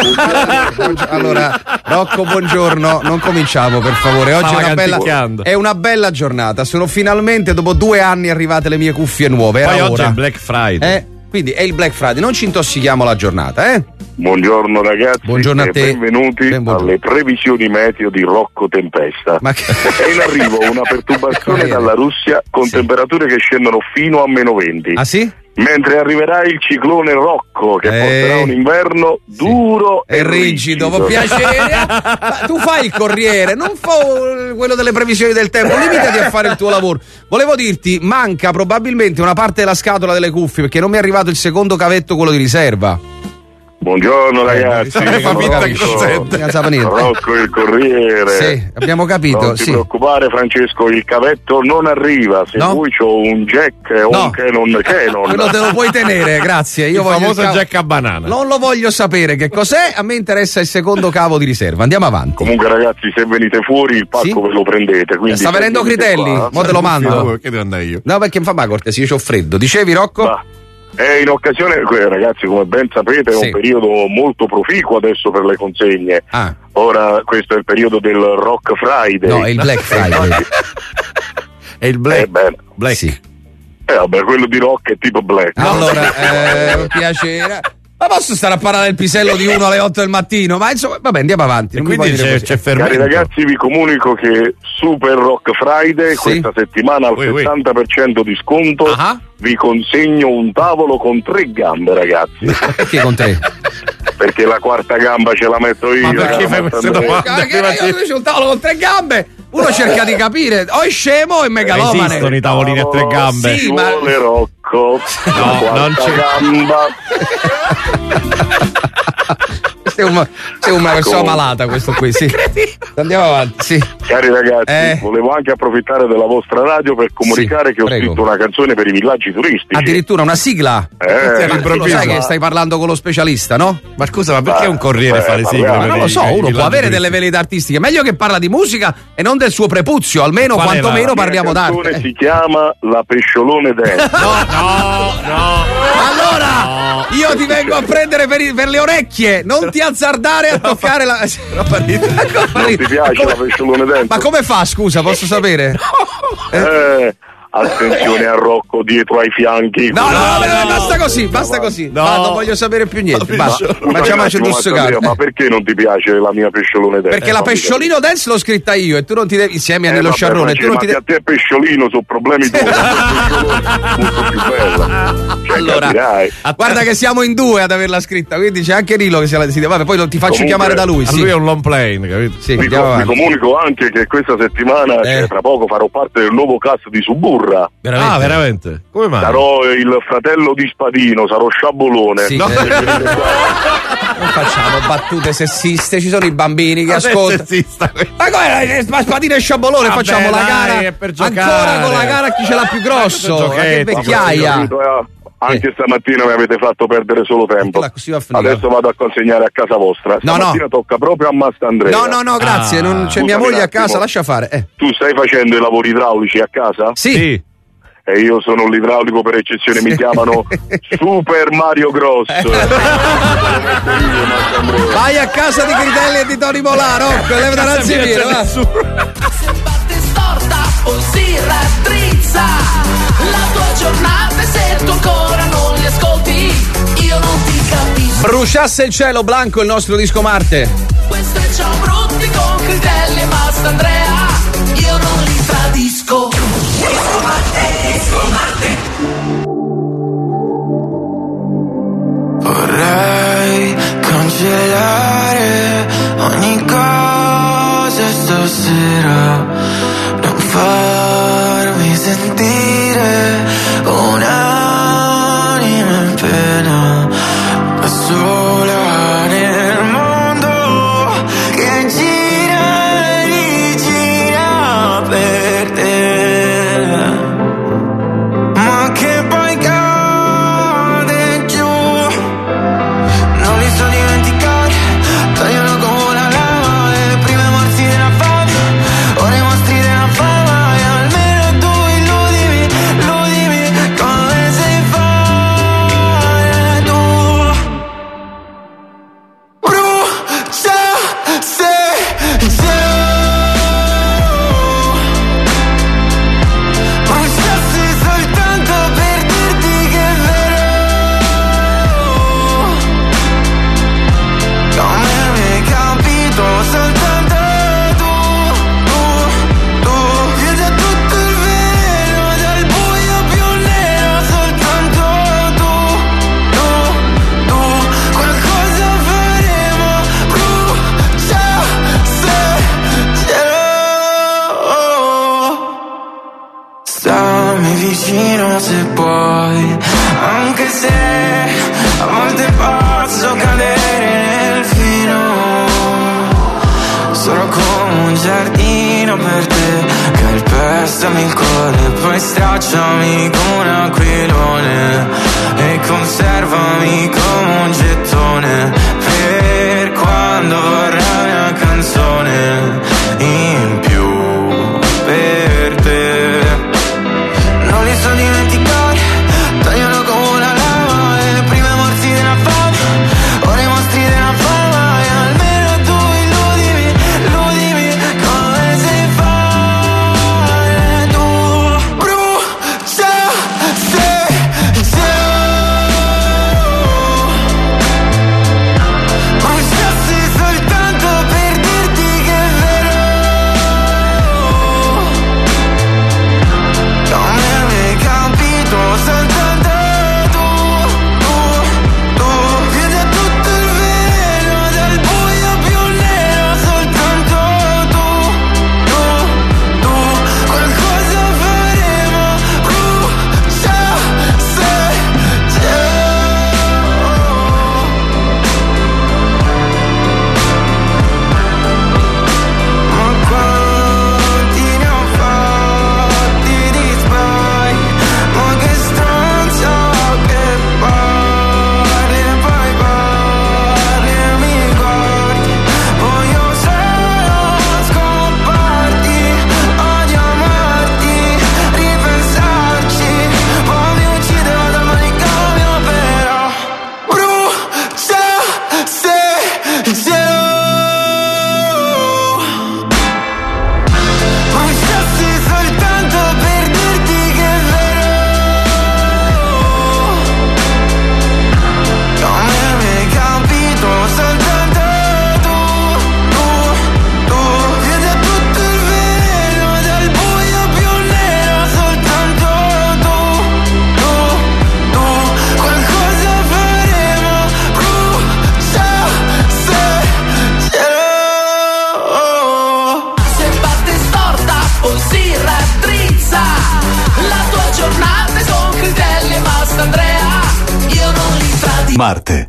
Allora, Rocco, buongiorno. Non cominciamo, per favore. Oggi è Stava una, bella, canticchiando. è una bella giornata. Sono finalmente, dopo due anni, arrivate le mie cuffie nuove. Era Poi oggi ora. è Black Friday. Eh, quindi è il Black Friday. Non ci intossichiamo la giornata, eh? Buongiorno ragazzi, Buongiorno a e te. benvenuti Ben buongiorno. alle previsioni meteo di Rocco Tempesta. Ma che... È in arrivo una perturbazione dalla Russia con Sì. temperature che scendono fino a meno venti. Ah sì? Mentre arriverà il ciclone Rocco che Eh. porterà un inverno duro È e rigido, rigido. può piacere. Ma tu fai il corriere, non fa quello delle previsioni del tempo, limitati a fare il tuo lavoro. Volevo dirti, manca probabilmente una parte della scatola delle cuffie perché non mi è arrivato il secondo cavetto, quello di riserva. Buongiorno ragazzi, sì, fa finta che Rocco, sente. Non sa niente. Rocco il corriere. Sì, abbiamo capito, Non ti sì. preoccupare Francesco, il cavetto non arriva, se No? vuoi c'ho un jack o No. un Canon Canon. Quello te lo puoi tenere, grazie. Io Il voglio famoso cavo- jack a banana. Non lo voglio sapere che cos'è, a me interessa il secondo cavo di riserva. Andiamo avanti. Comunque ragazzi, se venite fuori il pacco Sì? ve lo prendete. Quindi Sta se venendo venite Critelli? qua- Mo te lo mando. Che devo andare io? No, perché mi fa mai cortesia, io c'ho freddo. Dicevi, Rocco? Va. E in occasione, que- ragazzi, come ben sapete, è Sì. un periodo molto proficuo adesso per le consegne. Ah, Ora, questo è il periodo del Rock Friday. no, è il Black Friday. È il Black. Eh, bene. Black. Sì. Eh, vabbè, quello di Rock è tipo Black. Allora, eh, un piacere. Ma posso stare a parlare del pisello di uno alle otto del mattino? Ma insomma, vabbè, andiamo avanti. E non mi quindi puoi dire c'è, così. c'è Cari fermento. ragazzi, vi comunico che Super Rock Friday Sì. questa settimana al Ui, ui. settanta per cento di sconto. Ah. Vi consegno un tavolo con tre gambe, ragazzi. Perché con te? Perché la quarta gamba ce la metto io. Ma perché cara fai queste Mattandrea. domande? Ah, che io c'ho un tavolo con tre gambe. Uno cerca di capire, o è scemo o è megalomane. Esistono i tavolini a tre gambe. Sì, Ci ma- vuole Rocco. No, la non quarta c'è. gamba. sei, una, sei una persona malata questo qui, sì. Andiamo avanti, sì. Cari ragazzi, Eh. volevo anche approfittare della vostra radio per comunicare Sì, che ho prego. scritto una canzone per i villaggi turistici. Addirittura una sigla? Eh, Ma tu lo sai che stai parlando con lo specialista, no? Ma scusa, ma perché Beh, un corriere beh, fa le sigle? parliamo. Ma per non lo i- so, i uno può villaggi avere turistici? delle velleità artistiche. Meglio che parla di musica e non del suo prepuzio, almeno Qual è quantomeno la- parliamo La d'arte. canzone si chiama La Pesciolone Dance. No, no, no. Allora, io ti vengo a prendere per, i- per le orecchie, non ti azzardare a toccare la. Non ti piace La Pesciolone Dance? Ma come fa, scusa, posso sapere? Eh, attenzione a Rocco dietro ai fianchi. No, no, no, no, basta così, basta così. No. Ma non voglio sapere più niente. Ma, Basta. scusami Facciamoci un un attimo, tossicare. Matteo, ma perché non ti piace la mia Pesciolone Dance? Perché la Fammi Pesciolino Dance l'ho scritta io e tu non ti devi. Insieme a capire. Nello Eh, vabbè, Sciarrone. Francesco, Tu non ma ti che devi. a te Pesciolino sono problemi tuoi. Molto più bella. Cioè, Allora, capirai. guarda che siamo in due ad averla scritta, quindi c'è anche Nilo che se la decide. Vabbè, poi lo- ti faccio Comunque, chiamare da lui. A Sì. lui è un long plane, capito? Sì, Vi, andiamo vi avanti. comunico anche che questa settimana, Eh. cioè, tra poco, farò parte del nuovo cast di Suburra. Ah, veramente? Come mai? Sarò il fratello di Spadino, sarò Sciabolone. Sì. No. Non facciamo battute sessiste, ci sono i bambini che Vabbè, ascoltano. sessista. Ma come? Ma Spadino e Sciabolone, Vabbè, facciamo la dai, gara è per ancora giocare. con la gara a chi ce l'ha più grosso. Ma Ma che giochetto, vecchiaia. Capito, eh? Anche stamattina mi avete fatto perdere solo tempo. La- così va a finire. Adesso vado a consegnare a casa vostra. No, no. Stamattina tocca proprio a Mastandrea. No, no, no, grazie, Ah. non c'è Scusami mia moglie un a casa, attimo. lascia fare. Eh. Tu stai facendo i lavori idraulici a casa? Sì. Sì. E io sono l'idraulico per eccezione, mi chiamano Super Mario Bros. Vai a casa di Critelli e di Tony Molano, leva da razzi via, va. Se batte storta o si raddrizza la tua giornata, e se tu ancora non li ascolti io non ti capisco. Bruciasse il cielo, Blanco, il nostro disco Marte. Questo è Ciao Brutti con Critelli e Mastandrea, io non li tradisco. Disco Marte, Disco Marte. Vorrei cancellare ogni cosa stasera, non farmi sentire un'anima in pena, da sola nel mondo che gira e rigira per te, ma che poi cade giù. Non li so dimenticare, tagliano come la lava, e le prime morsi della fame, ora i mostri della fama, e almeno tu illudimi, illudimi come sai fare tu. Brucia se giù, bruciassi soltanto per dirti che è vero, come mi hai capito soltanto tu, tu, tu, chiedi a tutto il vero, dal buio più nero, soltanto tu, tu, tu, qualcosa faremo, brucia se cielo. Stammi vicino se puoi, anche se a volte posso cadere nel fino. Sono come un giardino per te, calpestami il cuore, poi stracciami come un aquilone e conservami come un gettone per quando vorrai una canzone in più per te. Non li so dimenticare, tagliano come la lava, e le prime morsi della fame, ora i mostri della fama, e almeno tu illudimi, illudimi come sai fare tu. Brucia se giù, bruciassi soltanto Smart.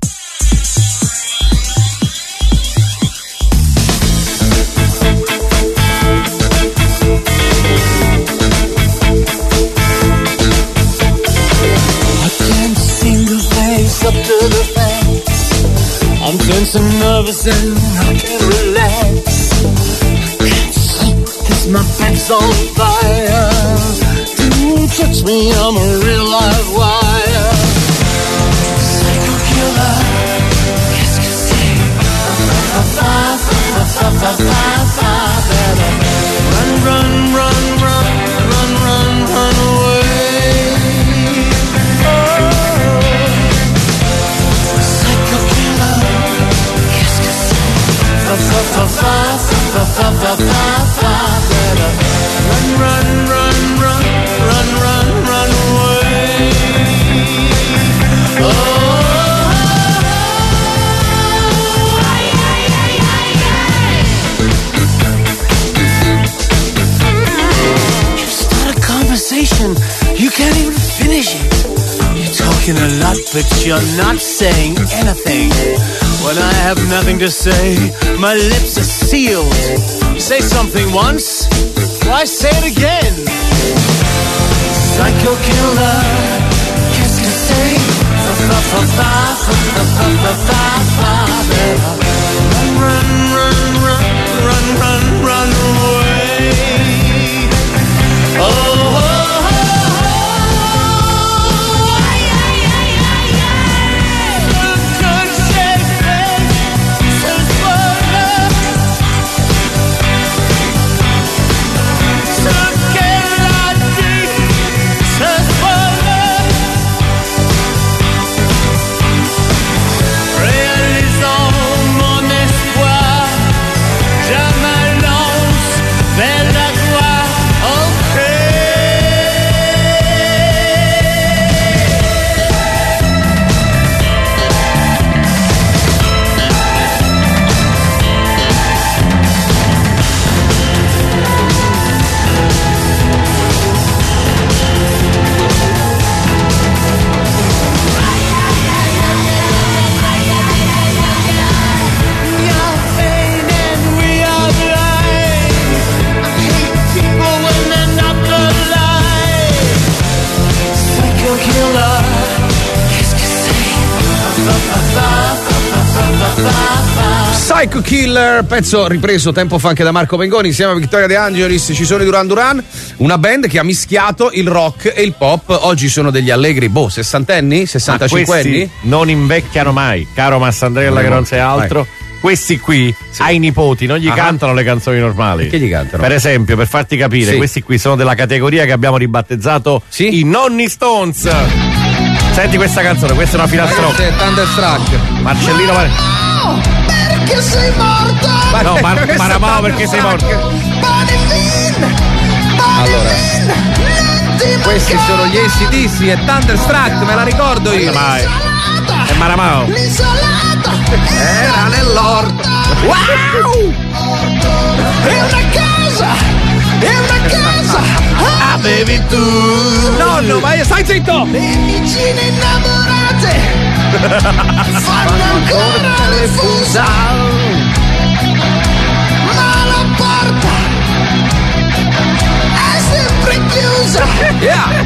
Up to the fence, I'm tense and nervous and I can't relax. I can't sleep 'cause my bed's on fire. Don't touch me, I'm a real live wire. Psycho killer, qu'est-ce que c'est? Fa fa fa fa fa fa fa fa. Run, run, run, run, run, run, run away. Fa fa fa fa fa fa fa fa. Run, run, run, run, run, run, run away. Oh. You start a conversation, you can't even finish it. You're talking a lot, but you're not saying anything. When I have nothing to say, my lips are sealed. Say something once, why say it again? Psycho killer, qu'est-ce que c'est? Fa fa fa fa fa fa fa fa fa. Run, run, run, run, run, run, run away. Oh, oh, oh. Psycho Killer, pezzo ripreso tempo fa anche da Marco Mengoni insieme a Vittoria De Angelis. Ci sono i Duran Duran, una band che ha mischiato il rock e il pop. Oggi sono degli allegri, boh, sessantenni, sessantacinquenni. Non invecchiano mai, caro Massandrella, che non sei altro. Vai. Questi qui, sì, ai nipoti, non gli uh-huh. cantano le canzoni normali. Che gli cantano? Per esempio, per farti capire, sì, questi qui sono della categoria che abbiamo ribattezzato, sì, i Nonni Stones. Senti questa canzone, questa è una filastrocca. È Thunderstruck. Marcellino Mar- No, perché sei morto? Ma no, Mar- Maramao, perché sei morto? Allora, questi sono gli A C D C e Thunderstruck, me la ricordo io. Ma è, è Maramao. Era nell'orto. Wow! È una casa! È una casa! Ah, bevi tu! Nonno, ma stai zitto! Le vicine innamorate fanno ancora le fusa, ma la porta è sempre chiusa. Yeah.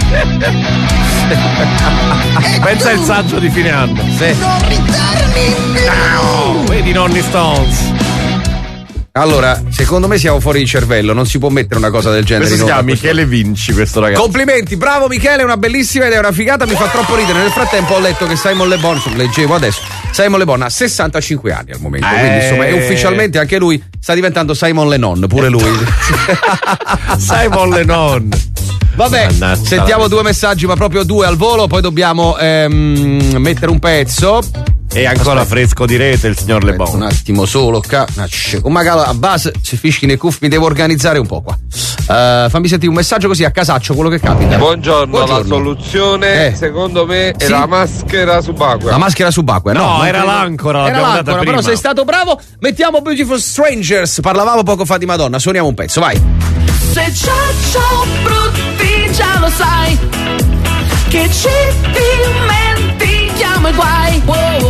Pensa al saggio di fine anno. Sì. Non ritorni più. No, vedi Nonni Stones. Allora, secondo me siamo fuori di cervello, non si può mettere una cosa del genere. Questo si chiama Michele Vinci, questo ragazzo. Complimenti, bravo Michele, è una bellissima idea, è una figata, mi fa troppo ridere. Nel frattempo ho letto che Simon Le Bon, leggevo adesso, Simon Le Bon ha sessantacinque anni al momento, eh. quindi insomma, è ufficialmente anche lui sta diventando Simon Lennon, pure lui. Simon Lennon. Vabbè, Mannazza sentiamo la... due messaggi, ma proprio due al volo, poi dobbiamo ehm, mettere un pezzo. E ancora Aspetta. fresco di rete il signor Le Bon. Un attimo solo, ca- magari a base se fischi nei cuff mi devo organizzare un po' qua. Uh, fammi sentire un messaggio così a casaccio, quello che capita. Buongiorno, Buongiorno. La soluzione eh. secondo me è sì? la maschera subacquea. La maschera subacquea, no? No, era credo. l'ancora. Era l'ancora, però sei stato bravo. Mettiamo Beautiful Strangers. Parlavamo poco fa di Madonna, suoniamo un pezzo, vai. Se ciao brutti già lo sai, che ci dimentichiamo i guai. Wow,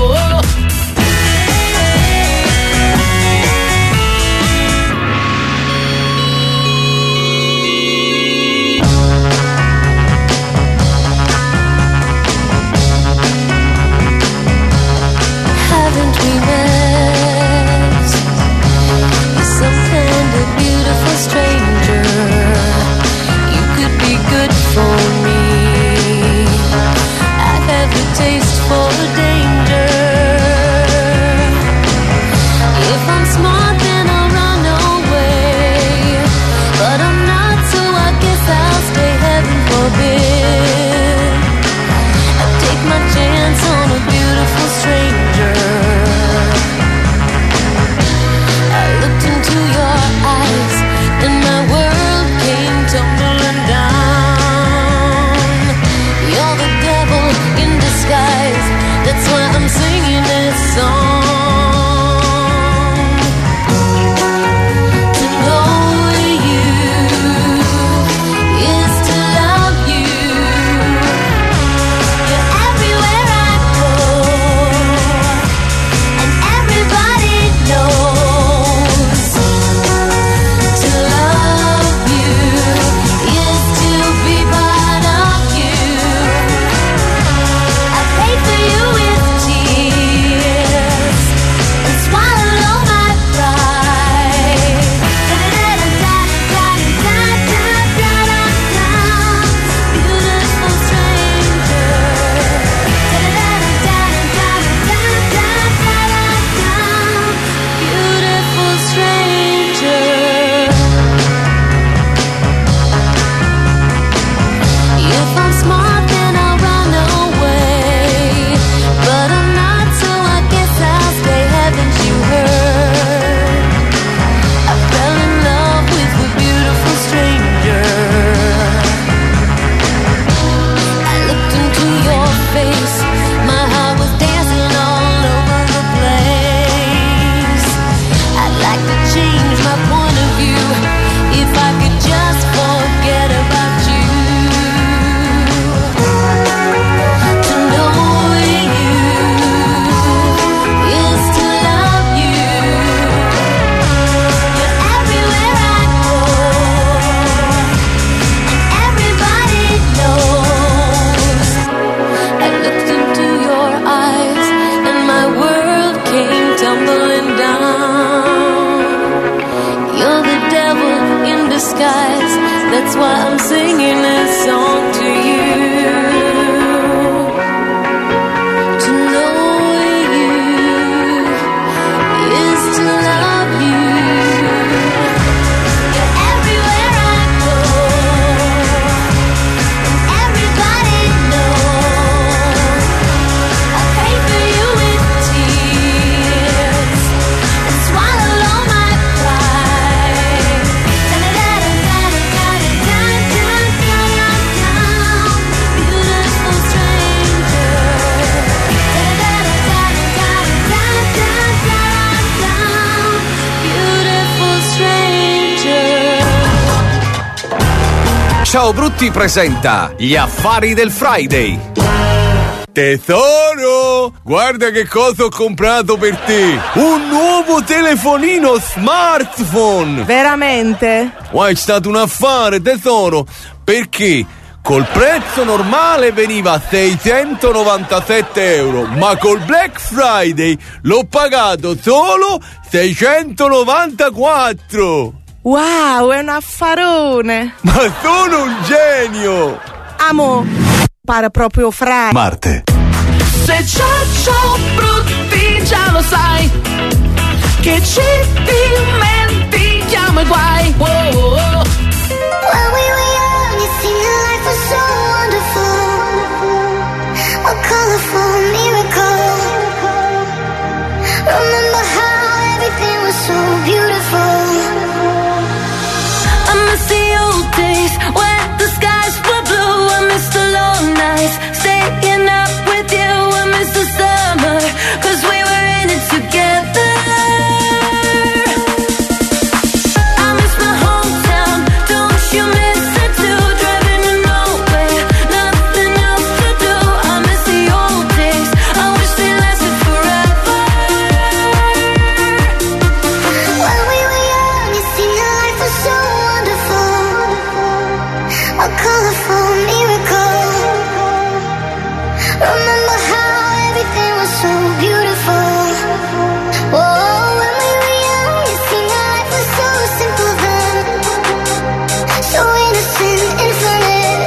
Ciao Brutti presenta gli affari del Friday. Tesoro, guarda che cosa ho comprato per te. Un nuovo telefonino smartphone. Veramente? Guarda, è stato un affare, tesoro, perché col prezzo normale veniva a seicentonovantasette euro, ma col Black Friday l'ho pagato solo seicentonovantaquattro. Wow, è un affarone. Ma sono un genio. Amo, pare proprio fra Marte. Se Ciao Brutti già lo sai, che ci dimentichiamo i guai. Whoa, whoa, whoa. When we were young, it seemed that life was so wonderful, a colorful miracle. Remember how everything was so beautiful. I miss the old days when the skies were blue. I miss the long nights, staying up with you. I miss the summer, 'cause we were in it together. I miss my hometown, don't you miss it too? Driving to nowhere, nothing else to do. I miss the old days, I wish they lasted forever. When we were young, it seemed that life was so wonderful, a colorful miracle. Remember how everything was so beautiful. Oh, when we were young, it seemed that life was so simple then, so innocent, infinite.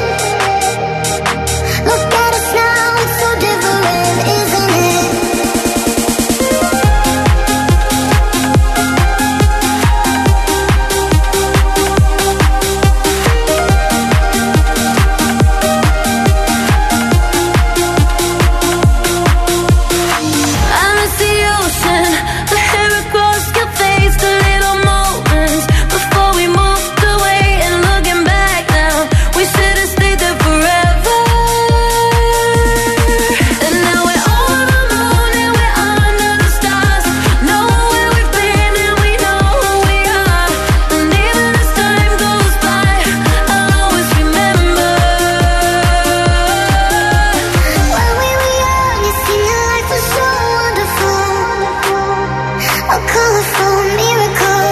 Look at us now, it's so different, isn't it? I miss the ocean, the hair across your face, the little moments before we moved away. And looking back now, we should have stayed there forever. And now we're all alone and we're under the stars. Know where we've been and we know who we are. And even as time goes by, I'll always remember. When we were young, it seemed that life was so wonderful, a colorful miracle.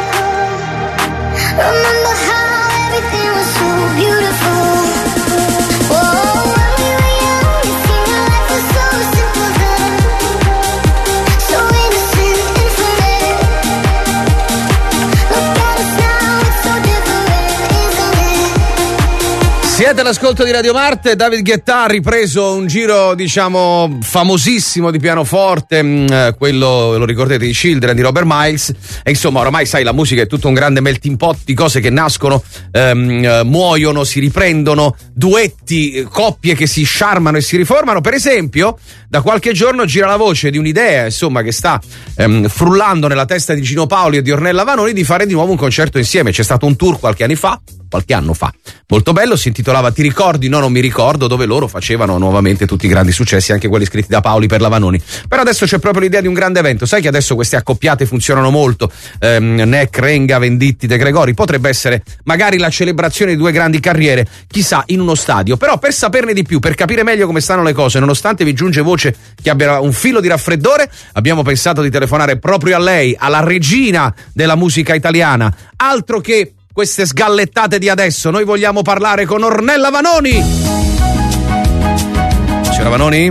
Remember how everything was so beautiful. Oh, when we were young, it seemed that life was so simple then, so innocent, infinite. Look at us now, it's so different, isn't it? Siete all'ascolto di Radio Marte. David Guetta ha ripreso un giro, diciamo, famosissimo di pianoforte, mh, quello, lo ricordate, di Children di Robert Miles. E insomma, oramai sai, la musica è tutto un grande melting pot di cose che nascono, ehm, eh, muoiono, si riprendono, duetti, eh, coppie che si sciarmano e si riformano. Per esempio, da qualche giorno gira la voce di un'idea, insomma, che sta ehm, frullando nella testa di Gino Paoli e di Ornella Vanoni, di fare di nuovo un concerto insieme. C'è stato un tour qualche anni fa, qualche anno fa, molto bello, si intitolava Ti ricordi? No, non mi ricordo, dove loro facevano nuovamente tutti i grandi successi, anche quelli scritti da Paoli per la Vanoni. Però adesso c'è proprio l'idea di un grande evento. Sai che adesso queste accoppiate funzionano molto, ehm, Neck, Renga, Venditti, De Gregori. Potrebbe essere magari la celebrazione di due grandi carriere, chissà, in uno stadio. Però per saperne di più, per capire meglio come stanno le cose, nonostante vi giunge voce che abbia un filo di raffreddore, abbiamo pensato di telefonare proprio a lei, alla regina della musica italiana. Altro che queste sgallettate di adesso, noi vogliamo parlare con Ornella Vanoni. Signora Vanoni?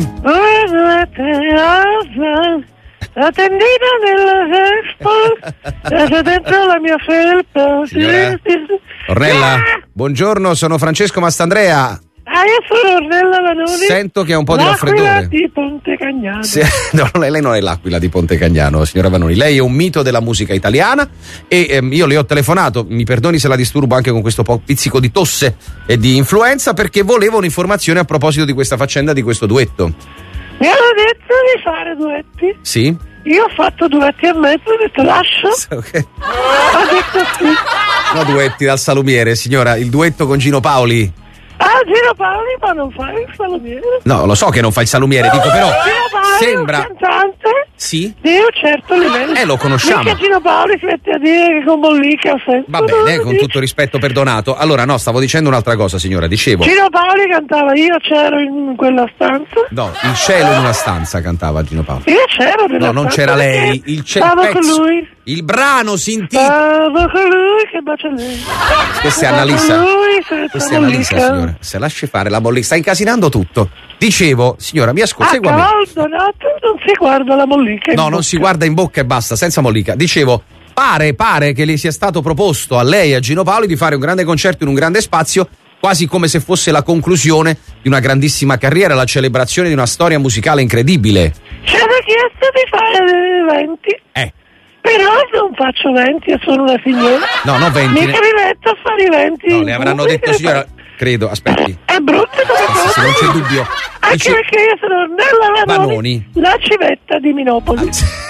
La tendina della felpa è dentro la mia felpa. Signora? Ornella, buongiorno, sono Francesco Mastandrea. Ah, io sono Ornella Vanoni. Sento che ha un po' di L'Aquila raffreddore. di Ponte Cagnano. Sì, no, lei non è l'Aquila di Ponte Cagnano, signora Vanoni. Lei è un mito della musica italiana e ehm, io le ho telefonato, mi perdoni se la disturbo anche con questo po' pizzico di tosse e di influenza, perché volevo un'informazione a proposito di questa faccenda, di questo duetto. Mi hanno detto di fare duetti. Sì? Io ho fatto duetti e mezzo, ho detto lascio. Ok. Ha detto sì. No, duetti dal salumiere, signora, il duetto con Gino Paoli. Ah, Gino Paoli, ma non fai il salumiere. No, lo so che non fa il salumiere, dico però Gino Paoli, sembra un cantante Sì? Io certo li vedo. Eh, lo conosciamo. Mica Gino Paoli si mette a dire che con Mollica ha senso. Va bene, con tutto rispetto perdonato. Allora, no, stavo dicendo un'altra cosa, signora, dicevo. Gino Paoli cantava Io c'ero in quella stanza. No, il cielo in una stanza cantava Gino Paoli. Io c'ero nella No, non stanza c'era lei, perché il cielo. stavo con lui. Il brano si intitola. Stavo con lui che bacia lei. Questa è Stavo Annalisa. con lui senza Questa è Annalisa, Mollica. signora. Se lasci fare la Mollica, sta incasinando tutto. Dicevo, signora, mi ascolta, A segua me. cavallo donato non si guarda la Mollica. in No, non bocca. si guarda in bocca e basta, senza Mollica. Dicevo, pare, pare che le sia stato proposto a lei e a Gino Paoli di fare un grande concerto in un grande spazio, quasi come se fosse la conclusione di una grandissima carriera, la celebrazione di una storia musicale incredibile. Ci hanno chiesto di fare venti. Eh. Però non faccio venti, io sono una signora. No, no, venti. Mica mi metto a fare i venti. No, le avranno detto, signora, credo, aspetti. È brutto come cosa. Sì, non c'è dubbio. Anche Dice- perché io sono nella Vanoni, Vanoni. la civetta di Minopoli.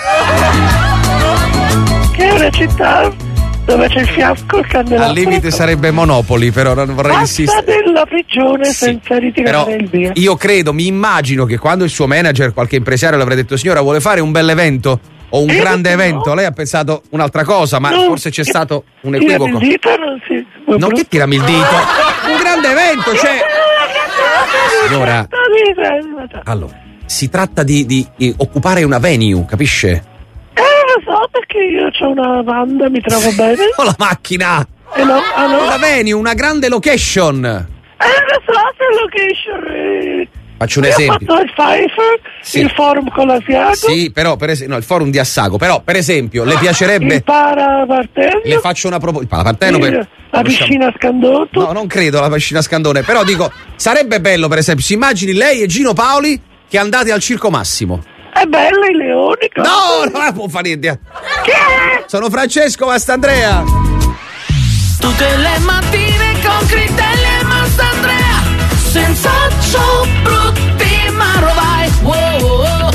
Che è una città dove c'è il fiasco, il candelabro. Al limite sarebbe Monopoli, però non vorrei Basta insistere. della prigione senza ritirare Però il via. io credo, mi immagino che quando il suo manager, qualche impresario le avrà detto signora vuole fare un bel evento o un Io grande no. evento, lei ha pensato un'altra cosa, ma No, forse c'è che- stato un tirami equivoco. il dito, non si... Non che tirami il dito, un grande evento, cioè. Signora, allora, si tratta di, di- di occupare una venue, capisce? Eh, lo so perché io ho una banda, mi trovo bene. Ho la macchina! Eh no, ah no. Una venue, una grande location. Eh, lo so che location... eh, Faccio un io esempio. ho fatto il Pfeiffer, Sì. il forum con la Siago, Sì, però per esempio, no, il forum di Assago, però per esempio le piacerebbe. il Parapartenio, Le faccio una proposta. Il Palaparteno per. la conosciamo- piscina Scandotto. No, non credo la piscina Scandone, però dico, sarebbe bello per esempio, si immagini lei e Gino Paoli che andate al Circo Massimo. È bello i leoni. No, non può fare niente. Che? Sono Francesco Mastandrea. Tutte le mattine con Critelli e Mastandrea, senza ciò brutti ma rovai. Wow, wow.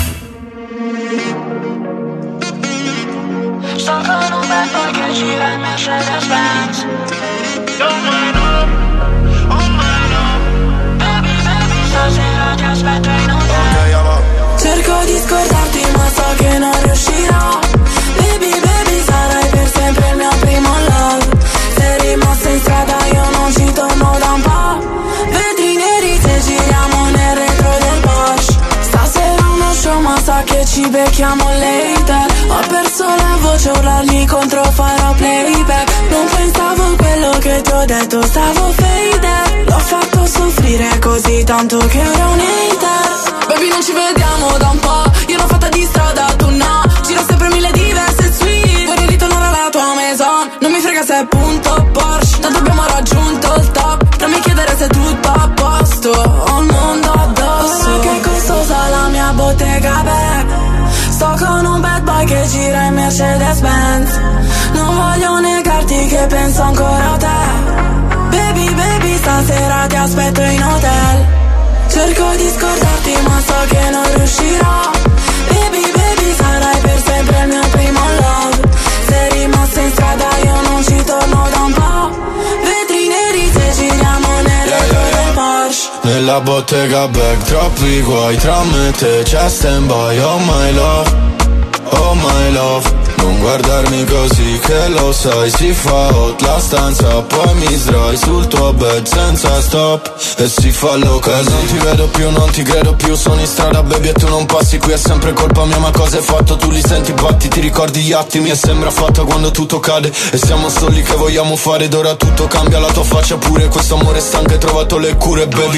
Sto con un bel po' che gira il Mercedes-Benz. Oh my no, oh my no. Baby, baby, stasera ti aspetto in hotel. Cerco di scordarti ma so che non riuscirò. Baby, baby, sarai per sempre il mio primo love. Sei rimasto in strada, io non ci torno da un po'. Vetri neri se giriamo nel retro del Porsche. Stasera uno show ma sa che ci becchiamo later. Ho perso la voce, urlargli contro farò playback. Non pensavo a quello che ti ho detto, stavo faded. L'ho fatto soffrire così tanto che ora un hater. Baby non ci vediamo da un po', io l'ho fatta di strada, tu no. Giro sempre mille diverse suite, vorrei ritornare alla tua maison. Non mi frega se è punto Porsche, tanto abbiamo raggiunto il top. Non mi chiedere se è tutto a posto, ho il mondo addosso. Ora che costosa la mia bottega bag. Sto con un bad boy che gira in Mercedes-Benz. Non voglio negarti che penso ancora a te. Baby, baby, stasera ti aspetto in hotel. Cerco di scordarti ma so che non riuscirò. Baby, baby, sarai per sempre il mio primo love. Sei rimasto in strada, io non ci torno da un po'. Vetri neri se giriamo nel retro del Porsche. Nella bottega bag, troppi guai tra me e te, c'è stand by, oh my love, oh my love. Non guardarmi così che lo sai, si fa hot la stanza, poi mi sdrai sul tuo bed senza stop e si fa loca. Non ti vedo più, non ti credo più, sono in strada baby e tu non passi, qui è sempre colpa mia, ma cosa hai fatto? Tu li senti batti, ti ricordi gli attimi e sembra fatta quando tutto cade e siamo soli che vogliamo fare ed ora tutto cambia, la tua faccia pure, questo amore stanco hai trovato le cure baby.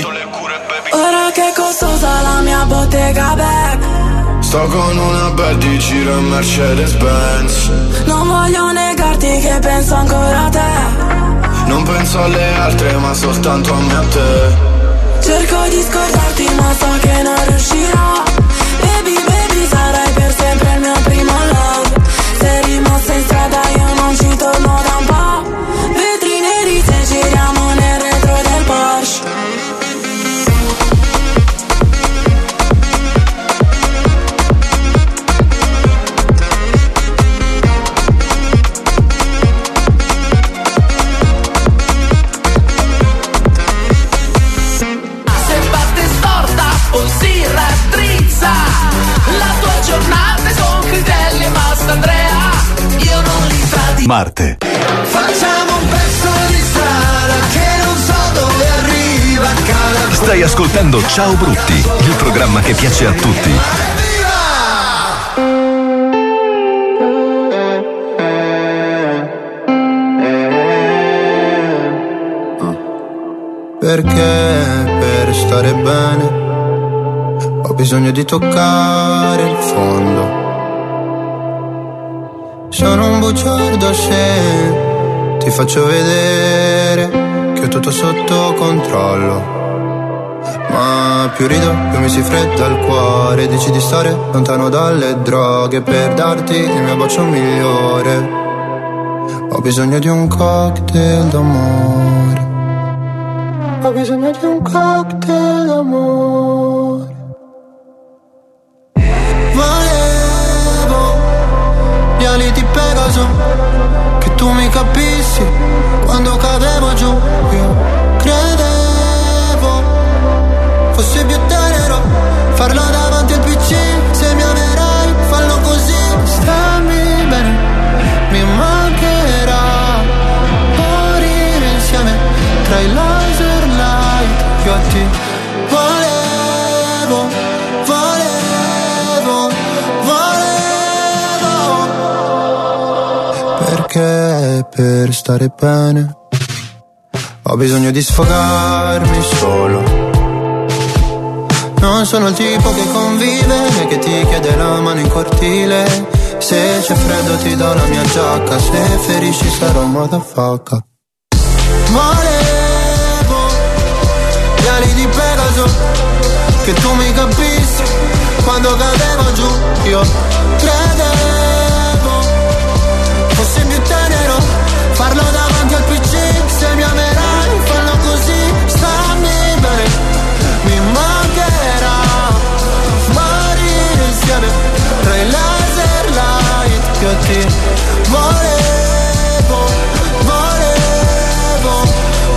Ora che costosa la mia bottega bag. Sto con una bad di giro in Mercedes-Benz. Non voglio negarti che penso ancora a te. Non penso alle altre ma soltanto a me e a te. Cerco di scordarti ma so che non riuscirò. Baby, baby, sarai per sempre il mio primo love. Sei rimasta in strada, io non ci torno da un po'. Vetri neri se giriamo nel retro del Porsche. Se batte storta o si raddrizza, la tua giornata Marte. Facciamo un pezzo di strada che non so dove arriva. Cala. Stai ascoltando Ciao Brutti, il programma che piace a tutti. Perché per stare bene ho bisogno di toccare il fondo. Sono un bugiardo se ti faccio vedere che ho tutto sotto controllo. Ma più rido, più mi si fredda il cuore. Dici di stare lontano dalle droghe per darti il mio bacio migliore. Ho bisogno di un cocktail d'amore. Ho bisogno di un cocktail d'amore. Volevo gli ali di Pegaso, che tu mi capissi quando cadevo giù. Io credevo fosse più tenero farlo davanti al P C. Se mi amerai, fallo così. Stammi bene, mi mancherà morire insieme tra i laser light. Io a ti volevo, volevo, volevo. Perché per stare bene ho bisogno di sfogarmi solo. Non sono il tipo che convive né che ti chiede la mano in cortile. Se c'è freddo ti do la mia giacca, se ferisci sarò motherfucker. Volevo gli ali di Pegaso, che tu mi capissi quando cadevo giù. Io credevo fosse più tenero farlo davanti al P C. Se mi amerai, fallo così. Stammi bene, mi mancherà morire insieme tra i laser light. Io ti volevo, volevo,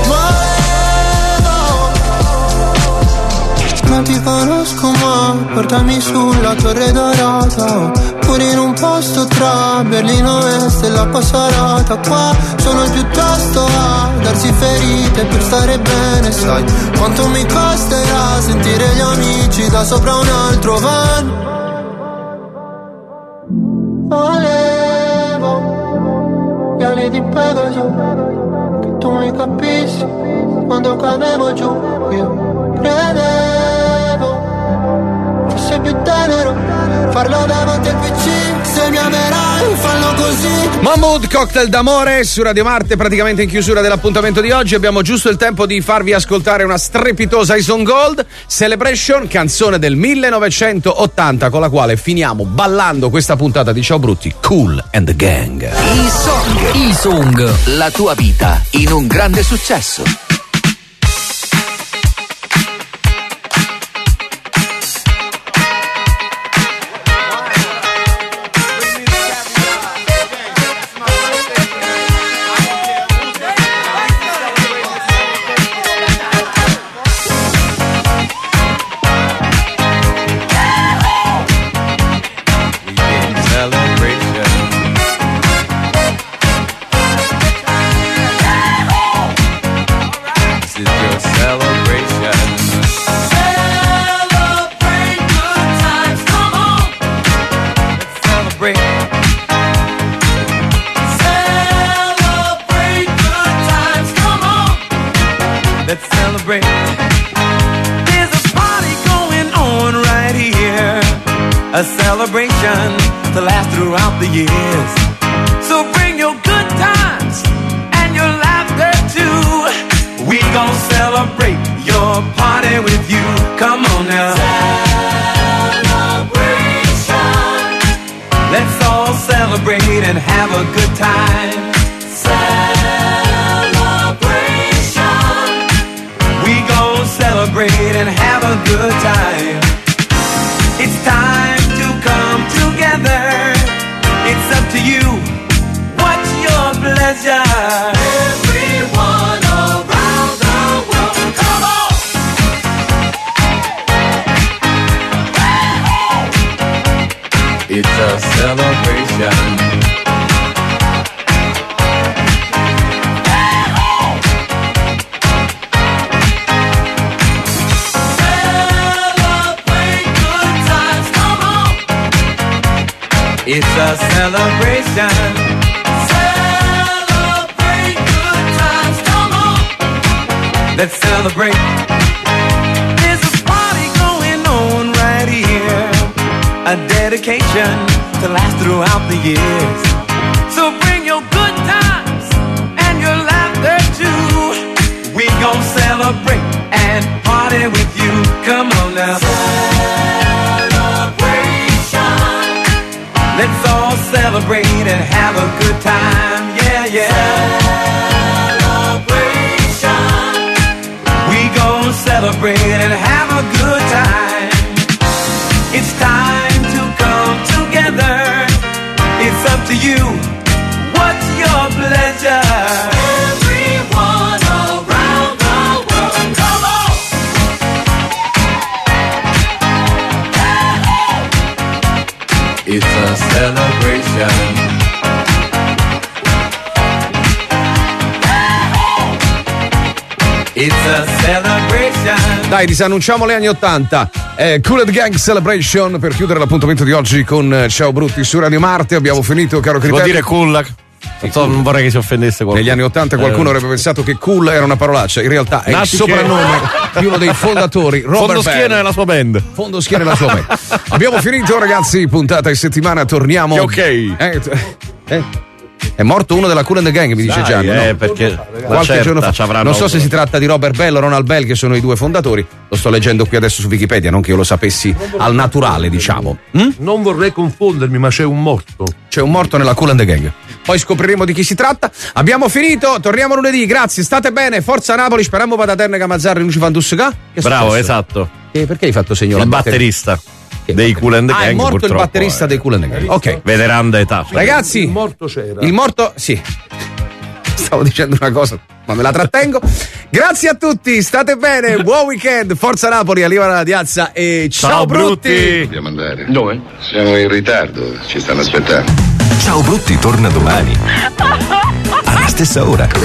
volevo. Non ti conosco ma portami sulla Torre Dorata, pure in un posto tra Berlino Est e la Passarata. Qua sono piuttosto a darsi ferite per stare bene. Sai quanto mi costerà sentire gli amici da sopra un altro van. Volevo gli ali di Pegaso, che tu mi capissi quando cadevo giù. Io credevo fosse più tenero farlo davanti al P C. Se mi amerai, fallo così. Mahmood, cocktail d'amore su Radio Marte, praticamente in chiusura dell'appuntamento di oggi. Abbiamo giusto il tempo di farvi ascoltare una strepitosa Ison Gold, Celebration, canzone del millenovecentottanta, con la quale finiamo ballando questa puntata di Ciao Brutti, Kool and the Gang. I Song, I Song, la tua vita in un grande successo. A celebration to last throughout the years. So bring your good times and your laughter too. We gon' celebrate your party with you. Come on now. Celebration. Let's all celebrate and have a good time. Celebration. We gon' celebrate and have a good time. It's time to come together. It's up to you. What's your pleasure? Everyone around the world, come on! It's a celebration. It's a celebration. Celebrate good times, come on. Let's celebrate. There's a party going on right here. A dedication to last throughout the years. So bring your good times and your laughter too. We gon' celebrate and party with you. Come on now. Let's all celebrate and have a good time, yeah, yeah. Celebration. We gon' celebrate and have a good time. It's time to come together. It's up to you. What's your pleasure? Everyone around the world, come on. It's a celebration. It's a celebration. Dai, disannunciamo le anni ottanta. Eh, Kool and the Gang Celebration per chiudere l'appuntamento di oggi con eh, Ciao Brutti su Radio Marte. Abbiamo finito, caro Criterio. Vuol dire cool? Non, so, non vorrei che si offendesse qualcuno. Negli anni ottanta qualcuno eh. avrebbe pensato che cool era una parolaccia, in realtà è Nati il soprannome di uno dei fondatori, Robert Fondo Schiena Band. e la sua band. Fondo Schiena e la sua band. Abbiamo finito, ragazzi, puntata in settimana, torniamo. Che ok. Eh, eh. È morto uno della Kool and the Gang, mi dice Dai, Gianni. eh, no? perché Qualche giorno fa. Non so se si tratta di Robert Bell o Ronald Bell, che sono i due fondatori. Lo sto leggendo qui adesso su Wikipedia, non che io lo sapessi al naturale, diciamo. Hm? Non vorrei confondermi, ma c'è un morto. C'è un morto nella Kool and the Gang. Poi scopriremo di chi si tratta. Abbiamo finito, torniamo lunedì. Grazie, state bene. Forza Napoli, speriamo vada Terne Camazzarri, non ci fanno dussicà. Bravo, esatto. E perché hai fatto segno? Il batterista dei Kool and the Gang. Ah, è morto il purtroppo, batterista eh. dei Kool and the Gang. Ok. Veneranda età. Ragazzi, Il morto c'era. il morto, sì. Stavo dicendo una cosa, ma me la trattengo. Grazie a tutti, state bene, buon weekend, Forza Napoli, arriva la Diazza e ciao, Ciao, Brutti. Brutti. Dobbiamo andare. Dove? Siamo in ritardo, ci stanno aspettando. Ciao Brutti torna domani alla stessa ora.